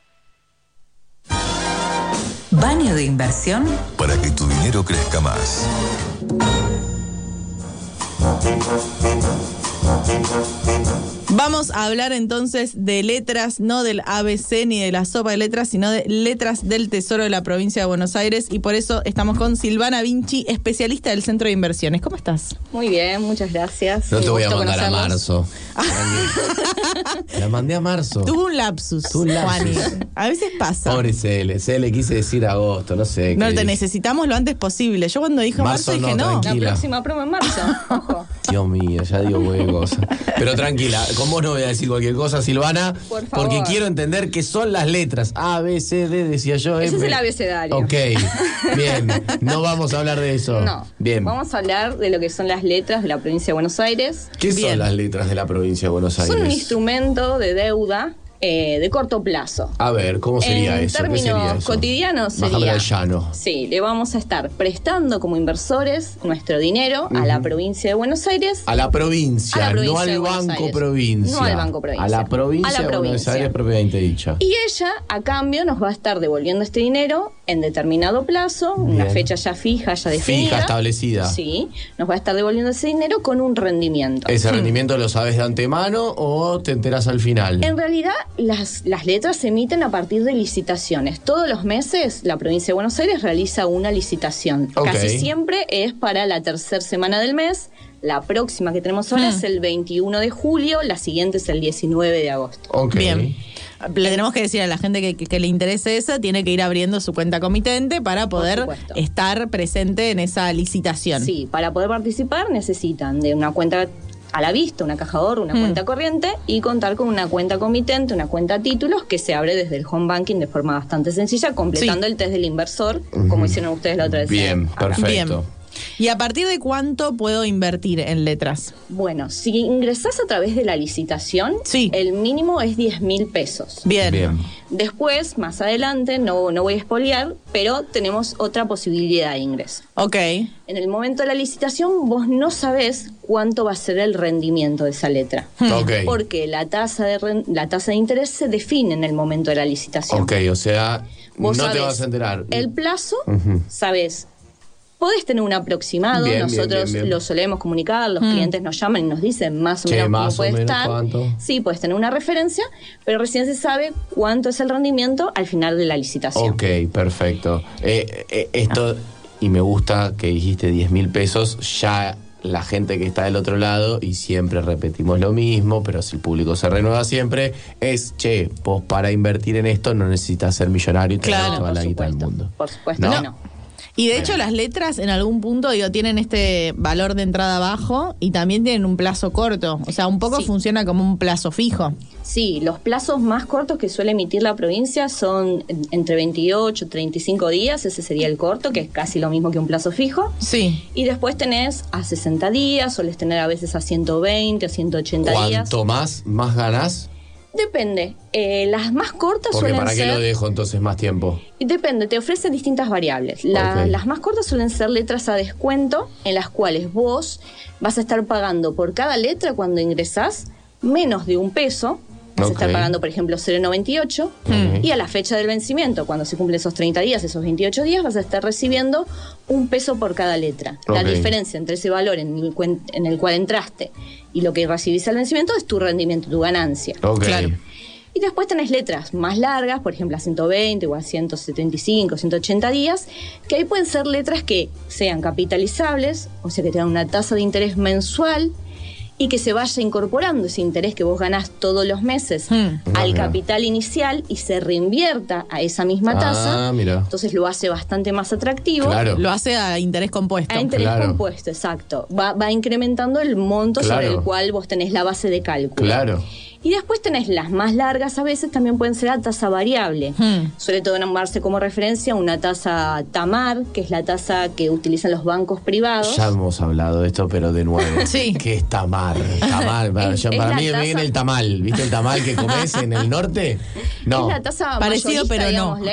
Baño de inversión. Para que tu dinero crezca más. Vamos a hablar entonces de letras, no del ABC ni de la sopa de letras, sino de letras del Tesoro de la Provincia de Buenos Aires, y por eso estamos con Silvana Vinci, especialista del Centro de Inversiones. ¿Cómo estás? Muy bien, muchas gracias. No te voy a mandar a marzo. La mandé a marzo. Tuvo un lapsus, Juani. A veces pasa. Pobre CL quise decir agosto, no sé. No, te necesitamos lo antes posible. Yo cuando dijo marzo dije no. La próxima prueba en marzo, ojo. Dios mío, ya digo cualquier cosa. Pero tranquila, con vos no voy a decir cualquier cosa, Silvana, por favor, porque quiero entender qué son las letras. A, B, C, D, decía yo. Ese es el abecedario. Ok, bien. No vamos a hablar de eso. No. Bien. Vamos a hablar de lo que son las letras de la Provincia de Buenos Aires. ¿Qué son las letras de la Provincia de Buenos Aires? Son un instrumento de deuda de corto plazo. A ver, ¿cómo sería eso? En términos cotidianos sería, al llano. Sí, le vamos a estar prestando como inversores nuestro dinero a la Provincia de Buenos Aires. A la provincia, no al Banco Provincia. No al Banco Provincia. A la provincia de Buenos Aires propiamente dicha. Y ella, a cambio, nos va a estar devolviendo este dinero en determinado plazo, una fecha ya fija, ya definida. Fija, establecida. Sí, nos va a estar devolviendo ese dinero con un rendimiento. ¿Ese rendimiento lo sabes de antemano o te enteras al final? En realidad, las letras se emiten a partir de licitaciones. Todos los meses la Provincia de Buenos Aires realiza una licitación. Okay. Casi siempre es para la tercera semana del mes. La próxima que tenemos ahora es el 21 de julio, la siguiente es el 19 de agosto. Okay. Bien. Le tenemos que decir a la gente que le interese esa, tiene que ir abriendo su cuenta comitente para poder estar presente en esa licitación. Sí, para poder participar necesitan de una cuenta a la vista, una caja de ahorro, una cuenta corriente, y contar con una cuenta comitente, una cuenta títulos, que se abre desde el home banking de forma bastante sencilla, completando el test del inversor, como hicieron ustedes la otra vez. Bien, perfecto. Bien. ¿Y a partir de cuánto puedo invertir en letras? Bueno, si ingresás a través de la licitación, el mínimo es 10.000 pesos. Bien. Después, más adelante, no voy a espolear, pero tenemos otra posibilidad de ingreso. Ok. En el momento de la licitación, vos no sabés cuánto va a ser el rendimiento de esa letra. Okay. Porque la tasa de interés se define en el momento de la licitación. Ok, o sea, vos no sabés te vas a enterar. El plazo, sabés. Podés tener un aproximado, nosotros lo solemos comunicar, los clientes nos llaman y nos dicen más o menos cómo puede estar. ¿Cuánto? Sí, puedes tener una referencia, pero recién se sabe cuánto es el rendimiento al final de la licitación. Ok, perfecto. Esto y me gusta que dijiste 10.000 pesos, ya la gente que está del otro lado, y siempre repetimos lo mismo, pero si el público se renueva siempre, es, che, vos para invertir en esto no necesitas ser millonario y tener toda la guita del mundo. Por supuesto que no. Y de hecho las letras en algún punto, tienen este valor de entrada bajo y también tienen un plazo corto. O sea, un poco funciona como un plazo fijo. Sí, los plazos más cortos que suele emitir la provincia son entre 28 y 35 días, ese sería el corto, que es casi lo mismo que un plazo fijo. Sí. Y después tenés a 60 días, sueles tener a veces a 120, a 180 días. ¿Cuánto más ganás? Depende. Las más cortas Porque suelen ¿para ser... qué lo dejo entonces más tiempo? Depende, te ofrecen distintas variables. Las más cortas suelen ser letras a descuento, en las cuales vos vas a estar pagando por cada letra cuando ingresás menos de $1. Vas a estar pagando, por ejemplo, 0,98 y a la fecha del vencimiento, cuando se cumplen esos 30 días, esos 28 días, vas a estar recibiendo $1 por cada letra. La diferencia entre ese valor en el cual entraste y lo que recibís al vencimiento es tu rendimiento, tu ganancia. Claro. Y después tenés letras más largas, por ejemplo a 120 o a 175, 180 días, que ahí pueden ser letras que sean capitalizables, o sea que tengan una tasa de interés mensual y que se vaya incorporando ese interés que vos ganás todos los meses al capital inicial y se reinvierta a esa misma tasa. Entonces lo hace bastante más atractivo. Claro. Lo hace a interés compuesto. A interés compuesto, exacto. Va incrementando el monto sobre el cual vos tenés la base de cálculo. Claro. Y después tenés las más largas, a veces también pueden ser a tasa variable. Suele tomarse como referencia una tasa TAMAR, que es la tasa que utilizan los bancos privados. Ya hemos hablado de esto, pero de nuevo. Sí. ¿Qué es TAMAR? Para mí me viene el tamal. ¿Viste el tamal que comes en el norte? No. Es la tasa parecido, pero digámosle.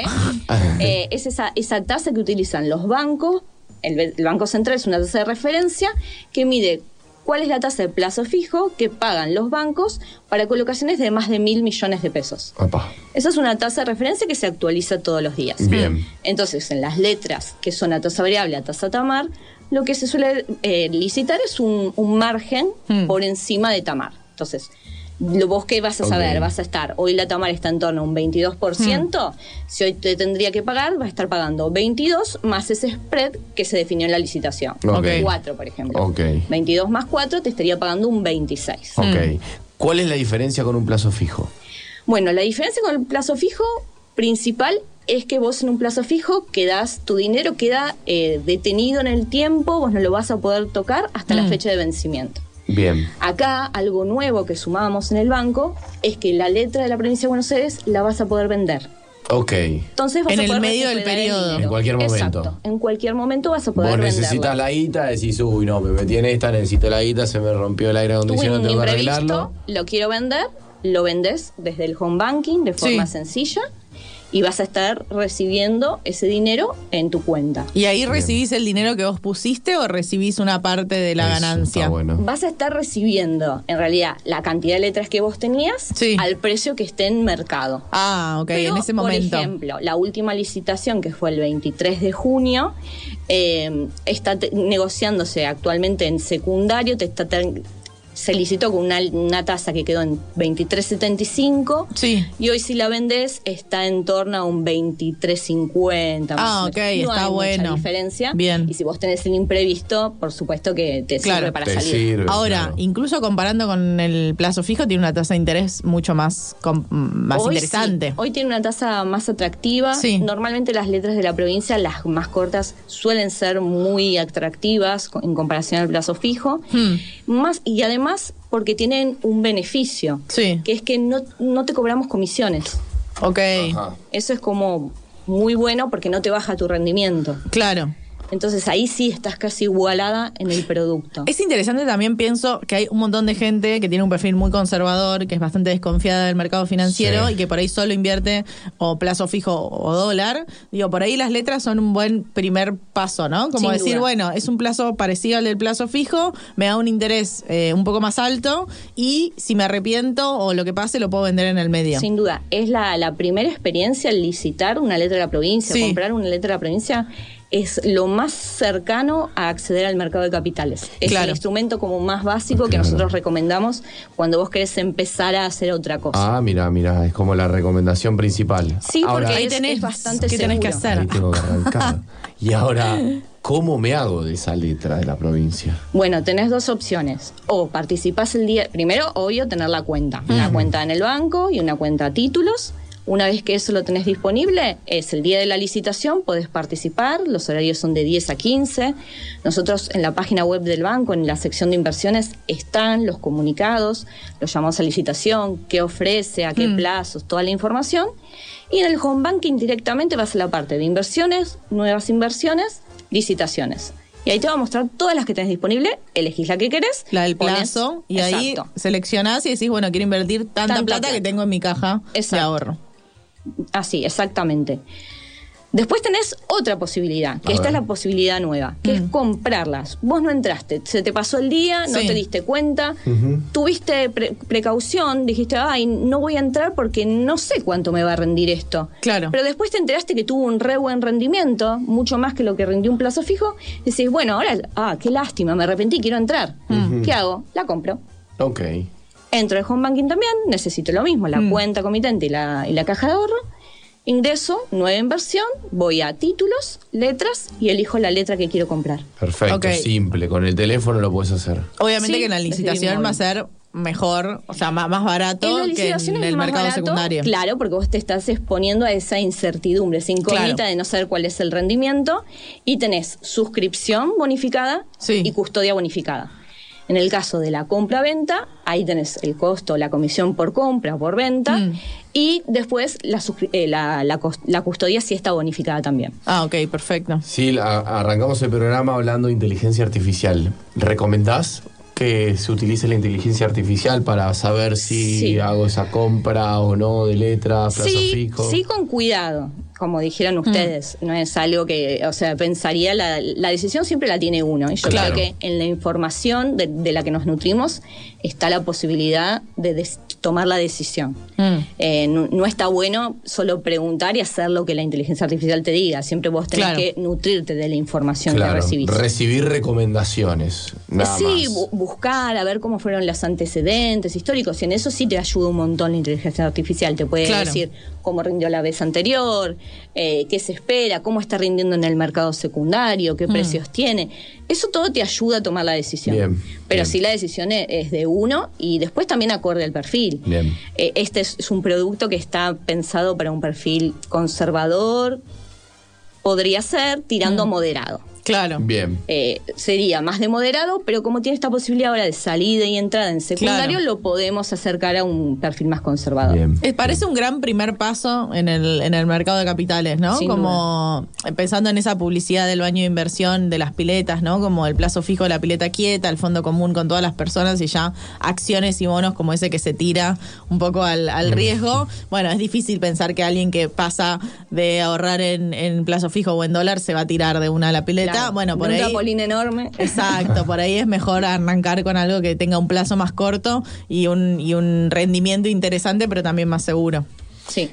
Es esa tasa que utilizan los bancos. El Banco Central es una tasa de referencia que mide cuál es la tasa de plazo fijo que pagan los bancos para colocaciones de más de 1.000 millones de pesos. Opa. Esa es una tasa de referencia que se actualiza todos los días. Bien. Entonces, en las letras que son a tasa variable, a tasa TAMAR, lo que se suele licitar es un margen por encima de TAMAR. Entonces, vos qué vas a saber, vas a estar, hoy la TAMAR está en torno a un 22%, si hoy te tendría que pagar, vas a estar pagando 22 más ese spread que se definió en la licitación. 4, por ejemplo. 22 más 4 te estaría pagando un 26. ¿Cuál es la diferencia con un plazo fijo? Bueno, la diferencia con el plazo fijo principal es que vos en un plazo fijo tu dinero queda detenido en el tiempo, vos no lo vas a poder tocar hasta la fecha de vencimiento. Bien. Acá, algo nuevo que sumamos en el banco es que la letra de la provincia de Buenos Aires la vas a poder vender. Entonces vas en a el poder medio del periodo. En cualquier momento. Exacto. En cualquier momento vas a poder venderla. Vos necesitas la guita, decís, uy, no, me metí en esta, necesito la guita, se me rompió el aire acondicionado, tengo que arreglarlo. Lo quiero vender, lo vendés desde el home banking de forma sencilla y vas a estar recibiendo ese dinero en tu cuenta. ¿Y ahí recibís el dinero que vos pusiste o recibís una parte de la ganancia? Está bueno. Vas a estar recibiendo, en realidad, la cantidad de letras que vos tenías al precio que esté en mercado. Pero, en ese momento. Por ejemplo, la última licitación, que fue el 23 de junio, está negociándose actualmente en secundario, se licitó con una tasa que quedó en 23.75 y hoy si la vendés está en torno a un 23.50. No está bueno. Mucha diferencia. Bien. Y si vos tenés el imprevisto, por supuesto que te sirve para salir. Ahora, incluso comparando con el plazo fijo, tiene una tasa de interés mucho más interesante. Hoy tiene una tasa más atractiva. Normalmente las letras de la provincia, las más cortas, suelen ser muy atractivas en comparación al plazo fijo. Y además porque tienen un beneficio, que es que no te cobramos comisiones. Eso es como muy bueno porque no te baja tu rendimiento. Claro. Entonces ahí sí estás casi igualada en el producto. Es interesante también, pienso, que hay un montón de gente que tiene un perfil muy conservador, que es bastante desconfiada del mercado financiero y que por ahí solo invierte o plazo fijo o dólar. Digo, por ahí las letras son un buen primer paso, ¿no? Como Sin decir, duda. bueno, es un plazo parecido al del plazo fijo, me da un interés un poco más alto y si me arrepiento o lo que pase lo puedo vender en el medio. Sin duda. Es la primera experiencia al licitar una letra de la provincia, comprar una letra de la provincia. Es lo más cercano a acceder al mercado de capitales. Es el instrumento como más básico que nosotros recomendamos cuando vos querés empezar a hacer otra cosa. Mira, es como la recomendación principal. Sí, ahora, porque ahí es bastante ¿qué tenés que hacer? Ahí tengo que arrancar. Y ahora, ¿cómo me hago de esa letra de la provincia? Bueno, tenés dos opciones. O participás el día... Primero, obvio, tener la cuenta. Una cuenta en el banco y una cuenta a títulos. Una vez que eso lo tenés disponible, es el día de la licitación, podés participar, los horarios son de 10 a 15. Nosotros en la página web del banco, en la sección de inversiones, están los comunicados, los llamados a licitación, qué ofrece, a qué plazos, toda la información. Y en el home banking directamente vas a la parte de inversiones, nuevas inversiones, licitaciones. Y ahí te va a mostrar todas las que tenés disponible, elegís la que querés. La del plazo, y ahí seleccionás y decís, bueno, quiero invertir tanta plata que tengo en mi caja de ahorro. Así, exactamente. Después tenés otra posibilidad, que esta es la posibilidad nueva, que es comprarlas. Vos no entraste, se te pasó el día, no te diste cuenta, tuviste precaución, dijiste, ay, no voy a entrar porque no sé cuánto me va a rendir esto. Claro. Pero después te enteraste que tuvo un re buen rendimiento, mucho más que lo que rindió un plazo fijo, y decís, bueno, ahora, qué lástima, me arrepentí, quiero entrar. ¿Qué hago? La compro. Ok. Entro al home banking también, necesito lo mismo, la cuenta comitente y la caja de ahorro. Ingreso, nueva inversión, voy a títulos, letras y elijo la letra que quiero comprar. Perfecto, simple. Con el teléfono lo puedes hacer. Obviamente que en la licitación va a ser mejor, o sea, más barato que en el mercado secundario. Claro, porque vos te estás exponiendo a esa incertidumbre, esa incógnita de no saber cuál es el rendimiento, y tenés suscripción bonificada y custodia bonificada. En el caso de la compra-venta, ahí tenés el costo, la comisión por compra o por venta, y después la custodia sí está bonificada también. Ah, ok, perfecto. Sí, arrancamos el programa hablando de inteligencia artificial. ¿Recomendás que se utilice la inteligencia artificial para saber si hago esa compra o no de letra, plazo fijo? Sí, con cuidado. Como dijeron ustedes, no es algo que, o sea, pensaría, la decisión siempre la tiene uno. Y yo creo que en la información de la que nos nutrimos está la posibilidad de tomar la decisión. No está bueno solo preguntar y hacer lo que la inteligencia artificial te diga. Siempre vos tenés que nutrirte de la información que recibís. Recibir recomendaciones, nada más. Buscar, a ver cómo fueron los antecedentes históricos. Y en eso sí te ayuda un montón la inteligencia artificial. Te puede decir cómo rindió la vez anterior, qué se espera, cómo está rindiendo en el mercado secundario, qué precios tiene. Eso todo te ayuda a tomar la decisión. Pero sí, la decisión es de uno y después también acorde al perfil. Este es un producto que está pensado para un perfil conservador, podría ser tirando a moderado. Claro. Bien. Sería más de moderado, pero como tiene esta posibilidad ahora de salida y entrada en secundario, lo podemos acercar a un perfil más conservador. Bien. Parece un gran primer paso en el mercado de capitales, ¿no? Sin como pensando en esa publicidad del baño de inversión de las piletas, ¿no? Como el plazo fijo de la pileta quieta, el fondo común con todas las personas y ya acciones y bonos como ese que se tira un poco al riesgo. Bueno, es difícil pensar que alguien que pasa de ahorrar en plazo fijo o en dólar se va a tirar de una a la pileta. Bueno, por ahí. Un trampolín enorme. Exacto, por ahí es mejor arrancar con algo que tenga un plazo más corto y un rendimiento interesante, pero también más seguro. Sí.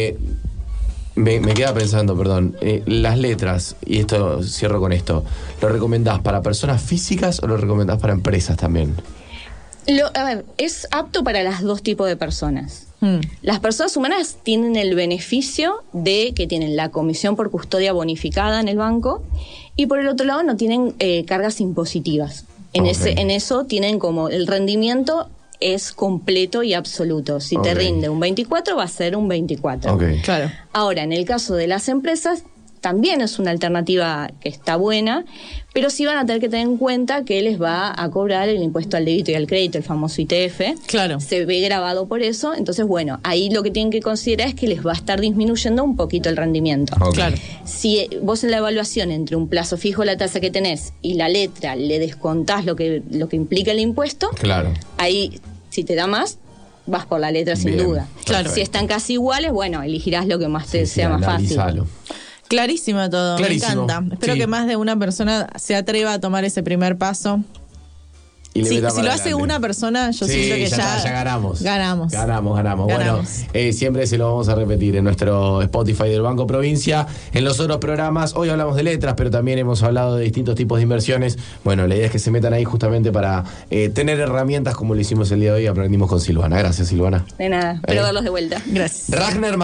Me queda pensando, perdón, las letras, y esto cierro con esto, ¿lo recomendás para personas físicas o lo recomendás para empresas también? A ver, es apto para los dos tipos de personas. Las personas humanas tienen el beneficio de que tienen la comisión por custodia bonificada en el banco y por el otro lado no tienen cargas impositivas. En eso tienen como el rendimiento es completo y absoluto. Si te rinde un 24 va a ser un 24. Claro. Ahora, en el caso de las empresas también es una alternativa que está buena, pero sí van a tener que tener en cuenta que les va a cobrar el impuesto al débito y al crédito, el famoso ITF. Claro. Se ve grabado por eso. Entonces, bueno, ahí lo que tienen que considerar es que les va a estar disminuyendo un poquito el rendimiento. Claro. Si vos en la evaluación entre un plazo fijo, la tasa que tenés, y la letra le descontás lo que implica el impuesto, ahí, si te da más, vas por la letra sin duda. Claro. Si están casi iguales, bueno, elegirás lo que más te sea más fácil. Clarísimo todo, Clarísimo. me encanta. Espero que más de una persona se atreva a tomar ese primer paso. Y si lo hace una persona, yo siento que ya ganamos. Ganamos. Bueno, siempre se lo vamos a repetir en nuestro Spotify del Banco Provincia. En los otros programas, hoy hablamos de letras, pero también hemos hablado de distintos tipos de inversiones. Bueno, la idea es que se metan ahí justamente para tener herramientas como lo hicimos el día de hoy. Aprendimos con Silvana. Gracias, Silvana. De nada, espero verlos de vuelta. Gracias.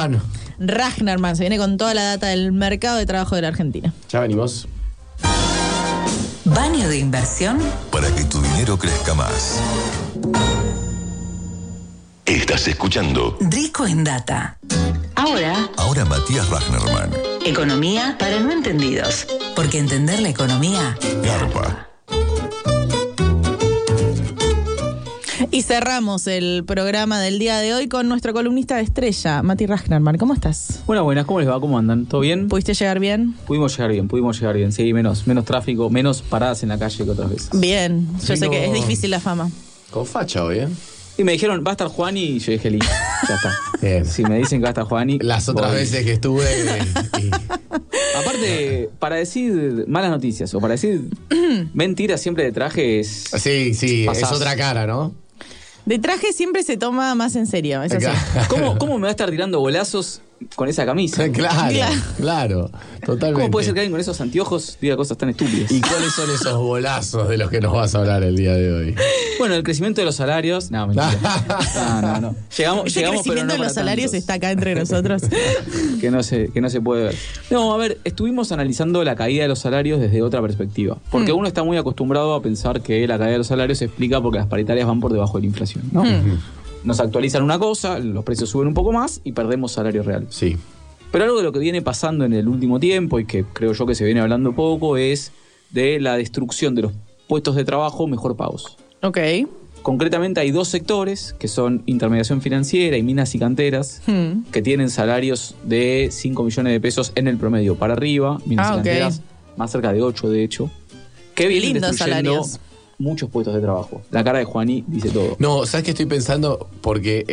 Ragnerman se viene con toda la data del mercado de trabajo de la Argentina. Ya venimos. Baño de inversión para que tu dinero crezca más. Estás escuchando Drico en Data. Ahora Matías Ragnerman. Economía para no entendidos. Porque entender la economía Garpa. Y cerramos el programa del día de hoy con nuestro columnista de estrella, Mati Ragnerman. ¿Cómo estás? Buenas, ¿cómo les va? ¿Cómo andan? ¿Todo bien? ¿Pudiste llegar bien? Pudimos llegar bien. Sí, menos tráfico, menos paradas en la calle que otras veces. Bien, yo sé que es difícil la fama. Con facha hoy, ¿eh? Y me dijeron, va a estar Juani, y yo dije, listo, ya está. Bien. Si me dicen que va a estar Juani... Las otras veces que estuve... Aparte, para decir malas noticias o para decir mentiras siempre de traje es... Sí, pasás. es otra cara, ¿no? De traje siempre se toma más en serio, es así. ¿Cómo me va a estar tirando golazos con esa camisa? Claro, totalmente. ¿Cómo puede ser que alguien con esos anteojos diga cosas tan estúpidas? ¿Y cuáles son esos bolazos de los que nos vas a hablar el día de hoy? Bueno, el crecimiento de los salarios... No, mentira. No. Llegamos, Ese pero crecimiento no de los para salarios tantos. está acá entre nosotros. que no se puede ver. No, a ver, estuvimos analizando la caída de los salarios desde otra perspectiva. Porque uno está muy acostumbrado a pensar que la caída de los salarios se explica porque las paritarias van por debajo de la inflación, ¿no? Nos actualizan una cosa, los precios suben un poco más y perdemos salario real. Sí. Pero algo de lo que viene pasando en el último tiempo y que creo yo que se viene hablando poco es de la destrucción de los puestos de trabajo mejor pagos. Ok. Concretamente hay dos sectores que son intermediación financiera y minas y canteras que tienen salarios de 5 millones de pesos en el promedio para arriba, minas y canteras más cerca de 8 de hecho, que vienen Lindos destruyendo salarios. muchos puestos de trabajo. La cara de Juaní dice todo. No, ¿sabes qué estoy pensando? Porque,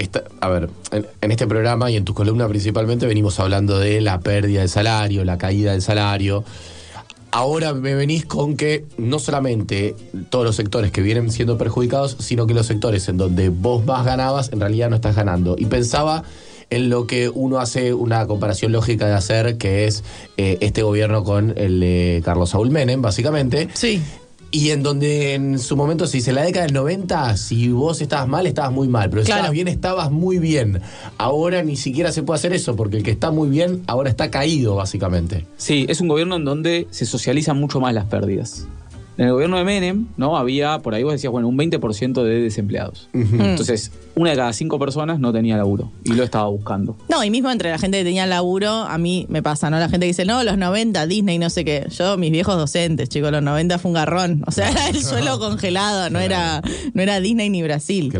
en este programa y en tu columna principalmente venimos hablando de la pérdida del salario, la caída del salario. Ahora me venís con que no solamente todos los sectores que vienen siendo perjudicados, sino que los sectores en donde vos más ganabas, en realidad no estás ganando. Y pensaba en lo que uno hace una comparación lógica de hacer, que es este gobierno con el de Carlos Saúl Menem, básicamente. Sí. Y en donde en su momento se dice, en la década del 90, si vos estabas mal, estabas muy mal. Pero si estabas bien, estabas muy bien. Ahora ni siquiera se puede hacer eso, porque el que está muy bien, ahora está caído, básicamente. Sí, es un gobierno en donde se socializan mucho más las pérdidas. En el gobierno de Menem, ¿no? Había, por ahí vos decías, un 20% de desempleados. Entonces, 1 de cada 5 personas no tenía laburo y lo estaba buscando. No, y mismo entre la gente que tenía laburo, a mí me pasa, ¿no? La gente que dice, no, los 90, Disney, no sé qué. Yo, mis viejos docentes, chicos, los 90 fue un garrón. O sea, era el suelo congelado, no era Disney ni Brasil.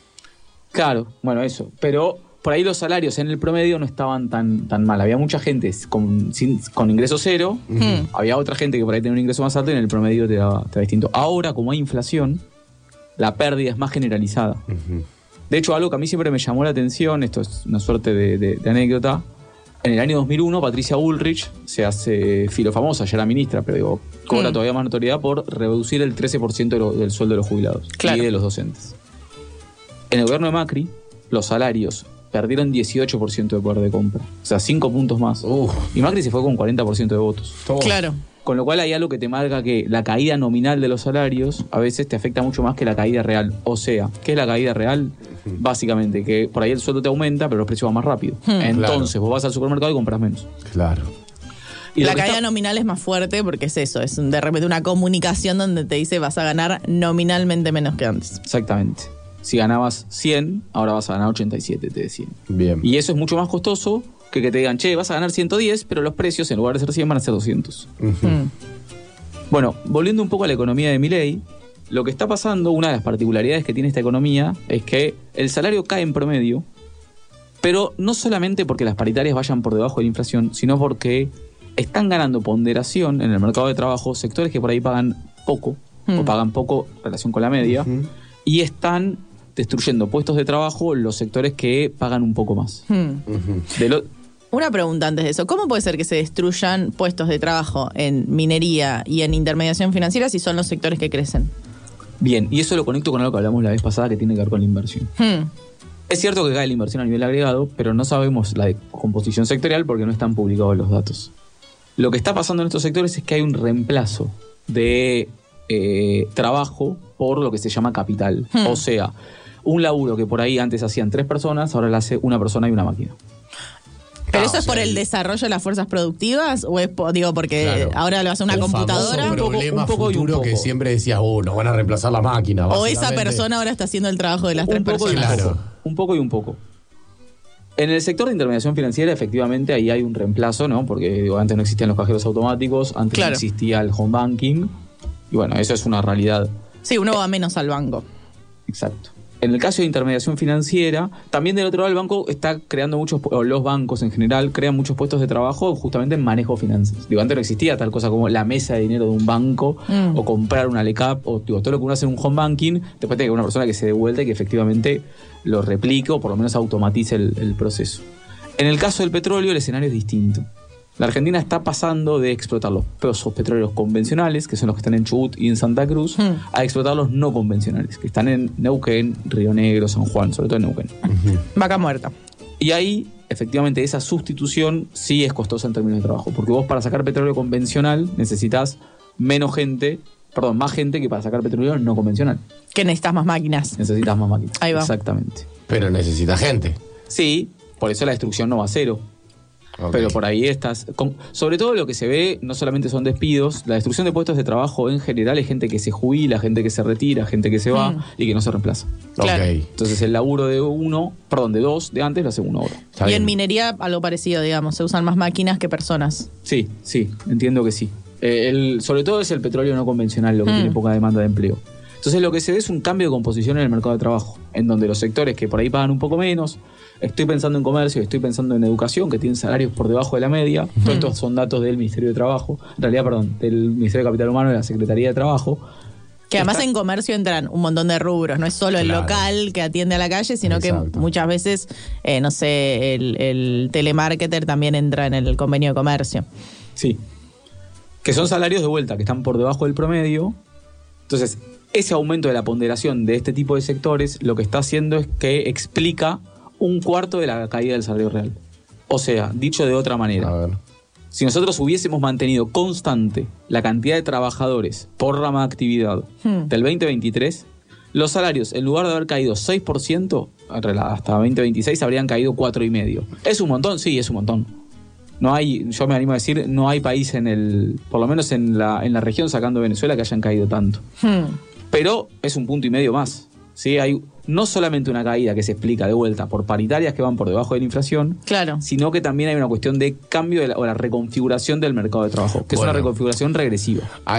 Claro, bueno, eso. Pero por ahí los salarios en el promedio no estaban tan mal. Había mucha gente con ingreso cero, había otra gente que por ahí tenía un ingreso más alto y en el promedio te daba distinto. Ahora, como hay inflación, la pérdida es más generalizada. De hecho, algo que a mí siempre me llamó la atención, esto es una suerte de anécdota, en el año 2001 Patricia Bullrich se hace filofamosa, ya era ministra, pero cobra todavía más notoriedad por reducir el 13% del sueldo de los jubilados y de los docentes. En el gobierno de Macri, los salarios perdieron 18% de poder de compra. O sea, 5 puntos más. Y Macri se fue con 40% de votos. Claro. Con lo cual hay algo que te marca que la caída nominal de los salarios a veces te afecta mucho más que la caída real. O sea, ¿qué es la caída real? Básicamente, que por ahí el sueldo te aumenta, pero los precios van más rápido. Entonces, vos vas al supermercado y compras menos. Claro. Y la caída nominal es más fuerte porque es eso, es de repente una comunicación donde te dice vas a ganar nominalmente menos que antes. Exactamente. Si ganabas 100, ahora vas a ganar 87, te decían. Bien. Y eso es mucho más costoso que te digan, che, vas a ganar 110, pero los precios en lugar de ser 100 van a ser 200. Bueno, volviendo un poco a la economía de Milei, lo que está pasando, una de las particularidades que tiene esta economía es que el salario cae en promedio, pero no solamente porque las paritarias vayan por debajo de la inflación, sino porque están ganando ponderación en el mercado de trabajo sectores que por ahí pagan poco, o pagan poco en relación con la media, y están destruyendo puestos de trabajo los sectores que pagan un poco más. Una pregunta antes de eso. ¿Cómo puede ser que se destruyan puestos de trabajo en minería y en intermediación financiera si son los sectores que crecen? Bien, y eso lo conecto con algo que hablamos la vez pasada que tiene que ver con la inversión. Es cierto que cae la inversión a nivel agregado, pero no sabemos la de composición sectorial porque no están publicados los datos. Lo que está pasando en estos sectores es que hay un reemplazo de trabajo por lo que se llama capital. O sea, un laburo que por ahí antes hacían 3 personas, ahora lo hace una persona y una máquina. Pero ¿Eso es por el desarrollo de las fuerzas productivas o es porque ahora lo hace una computadora? Un problema futuro que siempre decías, nos van a reemplazar la máquina. O esa persona ahora está haciendo el trabajo de las tres personas. Un poco y un poco. En el sector de intermediación financiera, efectivamente, ahí hay un reemplazo, ¿no? Porque antes no existían los cajeros automáticos, antes no existía el home banking. Y bueno, eso es una realidad. Sí, uno va menos al banco. Exacto. En el caso de intermediación financiera, también del otro lado el banco está creando los bancos en general, crean muchos puestos de trabajo justamente en manejo de finanzas. Antes no existía tal cosa como la mesa de dinero de un banco o comprar una LECAP o todo lo que uno hace en un home banking, después tiene que una persona que se dé vuelta y que efectivamente lo replique o por lo menos automatice el proceso. En el caso del petróleo el escenario es distinto. La Argentina está pasando de explotar los pozos petroleros convencionales, que son los que están en Chubut y en Santa Cruz, a explotar los no convencionales, que están en Neuquén, Río Negro, San Juan, sobre todo en Neuquén. Vaca muerta. Y ahí, efectivamente, esa sustitución sí es costosa en términos de trabajo, porque vos para sacar petróleo convencional necesitas más gente que para sacar petróleo no convencional. Que necesitas más máquinas. Necesitas más máquinas. Ahí va. Exactamente. Pero necesitas gente. Sí, por eso la destrucción no va a cero. Okay. Pero por ahí estás... sobre todo lo que se ve no solamente son despidos, la destrucción de puestos de trabajo en general es gente que se jubila, gente que se retira, gente que se va y que no se reemplaza. Claro. Okay. Entonces el laburo de dos de antes lo hace uno ahora. Está bien. En minería algo parecido, digamos, se usan más máquinas que personas. Sí, entiendo que sí. Sobre todo es el petróleo no convencional lo que tiene poca demanda de empleo. Entonces lo que se ve es un cambio de composición en el mercado de trabajo, en donde los sectores que por ahí pagan un poco menos, estoy pensando en comercio, estoy pensando en educación, que tienen salarios por debajo de la media, todos estos son datos del Ministerio de Trabajo, en realidad, del Ministerio de Capital Humano y de la Secretaría de Trabajo. Que además en comercio entran un montón de rubros, no es solo el local que atiende a la calle, sino que muchas veces, el telemarketer también entra en el convenio de comercio. Sí, que son salarios de vuelta, que están por debajo del promedio. Entonces, ese aumento de la ponderación de este tipo de sectores lo que está haciendo es que explica un cuarto de la caída del salario real. O sea, dicho de otra manera, si nosotros hubiésemos mantenido constante la cantidad de trabajadores por rama de actividad del 2023, los salarios, en lugar de haber caído 6%, hasta 2026 habrían caído 4,5%. ¿Es un montón? Sí, es un montón. No hay, yo me animo a decir, no hay país por lo menos en la región, sacando Venezuela, que hayan caído tanto. Pero es 1,5 puntos más. ¿Sí? Hay no solamente una caída que se explica de vuelta por paritarias que van por debajo de la inflación, sino que también hay una cuestión de cambio o la reconfiguración del mercado de trabajo, que es una reconfiguración regresiva.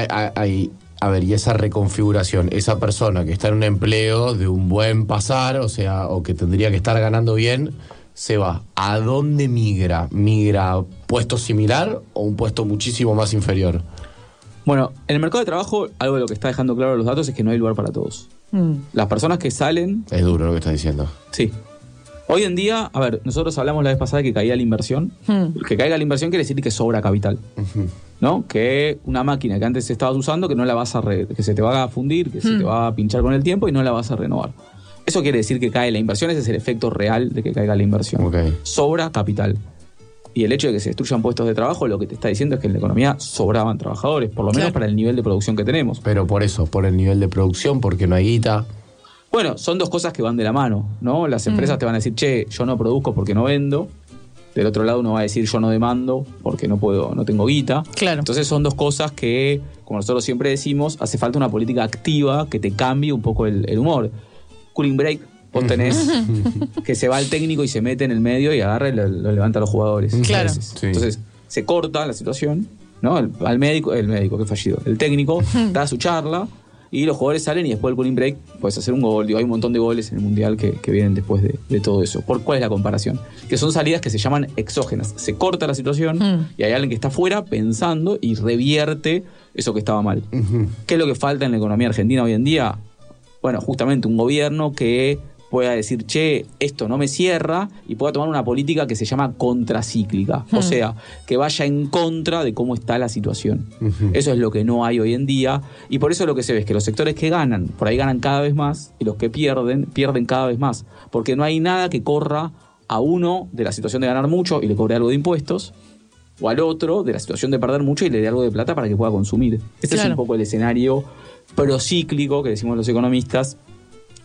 A ver, y esa reconfiguración, esa persona que está en un empleo de un buen pasar, o que tendría que estar ganando bien, se va. ¿A dónde migra? ¿Migra a puesto similar o un puesto muchísimo más inferior? Bueno, en el mercado de trabajo, algo de lo que está dejando claro los datos es que no hay lugar para todos. Las personas que salen... Es duro lo que estás diciendo. Sí. Hoy en día, a ver, nosotros hablamos la vez pasada que caía la inversión. Que caiga la inversión quiere decir que sobra capital. ¿No? Que una máquina que antes estabas usando, que no la vas que se te va a fundir, que se te va a pinchar con el tiempo y no la vas a renovar. Eso quiere decir que cae la inversión, ese es el efecto real de que caiga la inversión. Sobra capital. Y el hecho de que se destruyan puestos de trabajo, lo que te está diciendo es que en la economía sobraban trabajadores, por lo menos para el nivel de producción que tenemos. Pero por eso, por el nivel de producción, porque no hay guita. Bueno, son dos cosas que van de la mano, ¿no? Las empresas te van a decir, che, yo no produzco porque no vendo. Del otro lado uno va a decir, yo no demando porque no tengo guita. Entonces son dos cosas que, como nosotros siempre decimos, hace falta una política activa que te cambie un poco el humor. Cooling break. Vos tenés que se va el técnico y se mete en el medio y agarra y lo levanta a los jugadores. Entonces, se corta la situación, ¿no? El médico, que fallido. El técnico da su charla y los jugadores salen y después del cooling break puedes hacer un gol. Hay un montón de goles en el Mundial que vienen después de todo eso. ¿Cuál es la comparación? Que son salidas que se llaman exógenas. Se corta la situación y hay alguien que está afuera pensando y revierte eso que estaba mal. ¿Qué es lo que falta en la economía argentina hoy en día? Bueno, justamente un gobierno que pueda decir, che, esto no me cierra, y pueda tomar una política que se llama contracíclica. O sea, que vaya en contra de cómo está la situación. Eso es lo que no hay hoy en día, y por eso lo que se ve es que los sectores que ganan, por ahí ganan cada vez más, y los que pierden cada vez más. Porque no hay nada que corra a uno de la situación de ganar mucho y le cobre algo de impuestos, o al otro de la situación de perder mucho y le dé algo de plata para que pueda consumir. Este es un poco el escenario procíclico que decimos los economistas,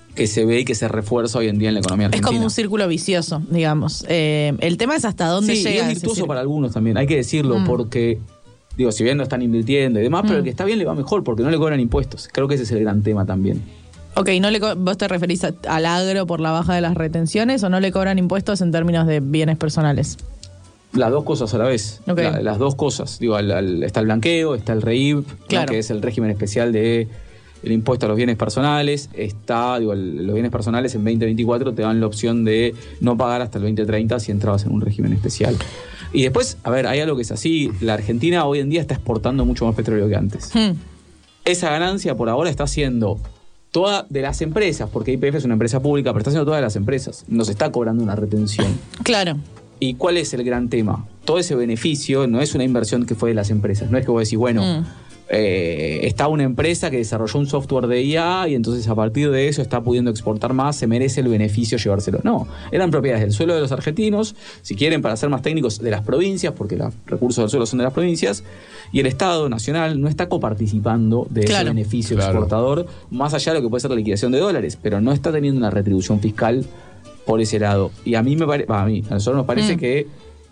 que se ve y que se refuerza hoy en día en la economía argentina. Es como un círculo vicioso, digamos. El tema es hasta dónde sí, llega. Y es virtuoso para algunos también, hay que decirlo, porque, digo, si bien no están invirtiendo y demás, pero el que está bien le va mejor porque no le cobran impuestos. Creo que ese es el gran tema también. Ok, ¿vos te referís al agro por la baja de las retenciones o no le cobran impuestos en términos de bienes personales? Las dos cosas a la vez. Okay. Las dos cosas. Digo, está el blanqueo, está el REIB, claro, ¿no? Que es el régimen especial de el impuesto a los bienes personales. Los bienes personales en 2024 te dan la opción de no pagar hasta el 2030 si entrabas en un régimen especial. Y después, a ver, hay algo que es así. La Argentina hoy en día está exportando mucho más petróleo que antes. Esa ganancia por ahora está siendo toda de las empresas, porque YPF es una empresa pública, pero está haciendo todas de las empresas. Nos está cobrando una retención. Claro. ¿Y cuál es el gran tema? Todo ese beneficio no es una inversión que fue de las empresas. No es que vos decís, bueno, está una empresa que desarrolló un software de IA y entonces a partir de eso está pudiendo exportar más, se merece el beneficio llevárselo. No, eran propiedades del suelo de los argentinos, si quieren, para ser más técnicos, de las provincias, porque los recursos del suelo son de las provincias, y el Estado Nacional no está coparticipando de ese beneficio exportador, más allá de lo que puede ser la liquidación de dólares, pero no está teniendo una retribución fiscal por ese lado. Y a mí a nosotros nos parece que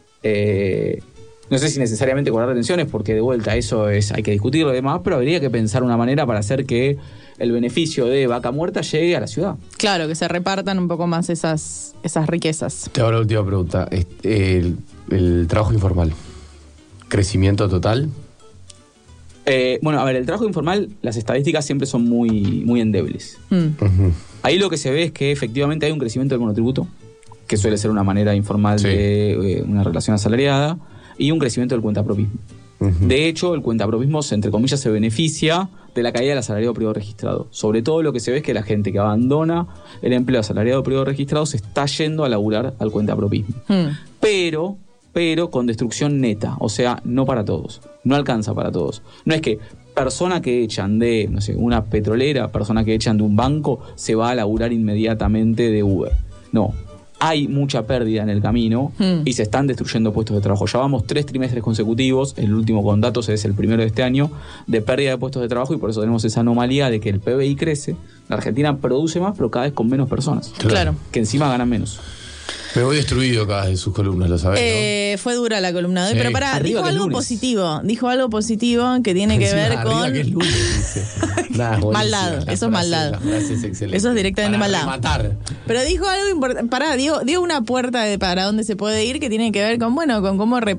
no sé si necesariamente cobrar retenciones, porque de vuelta eso hay que discutirlo y demás, pero habría que pensar una manera para hacer que el beneficio de Vaca Muerta llegue a la ciudad. Claro, que se repartan un poco más esas riquezas. Te hago la última pregunta. El trabajo informal, ¿crecimiento total? Bueno, a ver, el trabajo informal, las estadísticas siempre son muy, muy endebles. Ahí lo que se ve es que efectivamente hay un crecimiento del monotributo, que suele ser una manera informal de una relación asalariada, y un crecimiento del cuentapropismo. De hecho, el cuentapropismo, entre comillas, se beneficia de la caída del asalariado privado registrado. Sobre todo lo que se ve es que la gente que abandona el empleo asalariado privado registrado se está yendo a laburar al cuentapropismo. Pero con destrucción neta, o sea, no para todos, no alcanza para todos. No es que persona que echan de, no sé, una petrolera, persona que echan de un banco, se va a laburar inmediatamente de Uber. No, hay mucha pérdida en el camino y se están destruyendo puestos de trabajo. Ya vamos 3 trimestres consecutivos, el último con datos es el primero de este año, de pérdida de puestos de trabajo, y por eso tenemos esa anomalía de que el PBI crece, la Argentina produce más, pero cada vez con menos personas. Claro. Que encima ganan menos. Me voy destruido cada vez de sus columnas, lo sabés, ¿no? Fue dura la columna de hoy, pero pará, dijo algo positivo que tiene que ver con... Que es lunes, dice. Maldad, eso es maldad. Eso es directamente maldad. Matar. Pero dijo algo importante, pará, dio una puerta para dónde se puede ir que tiene que ver con, con cómo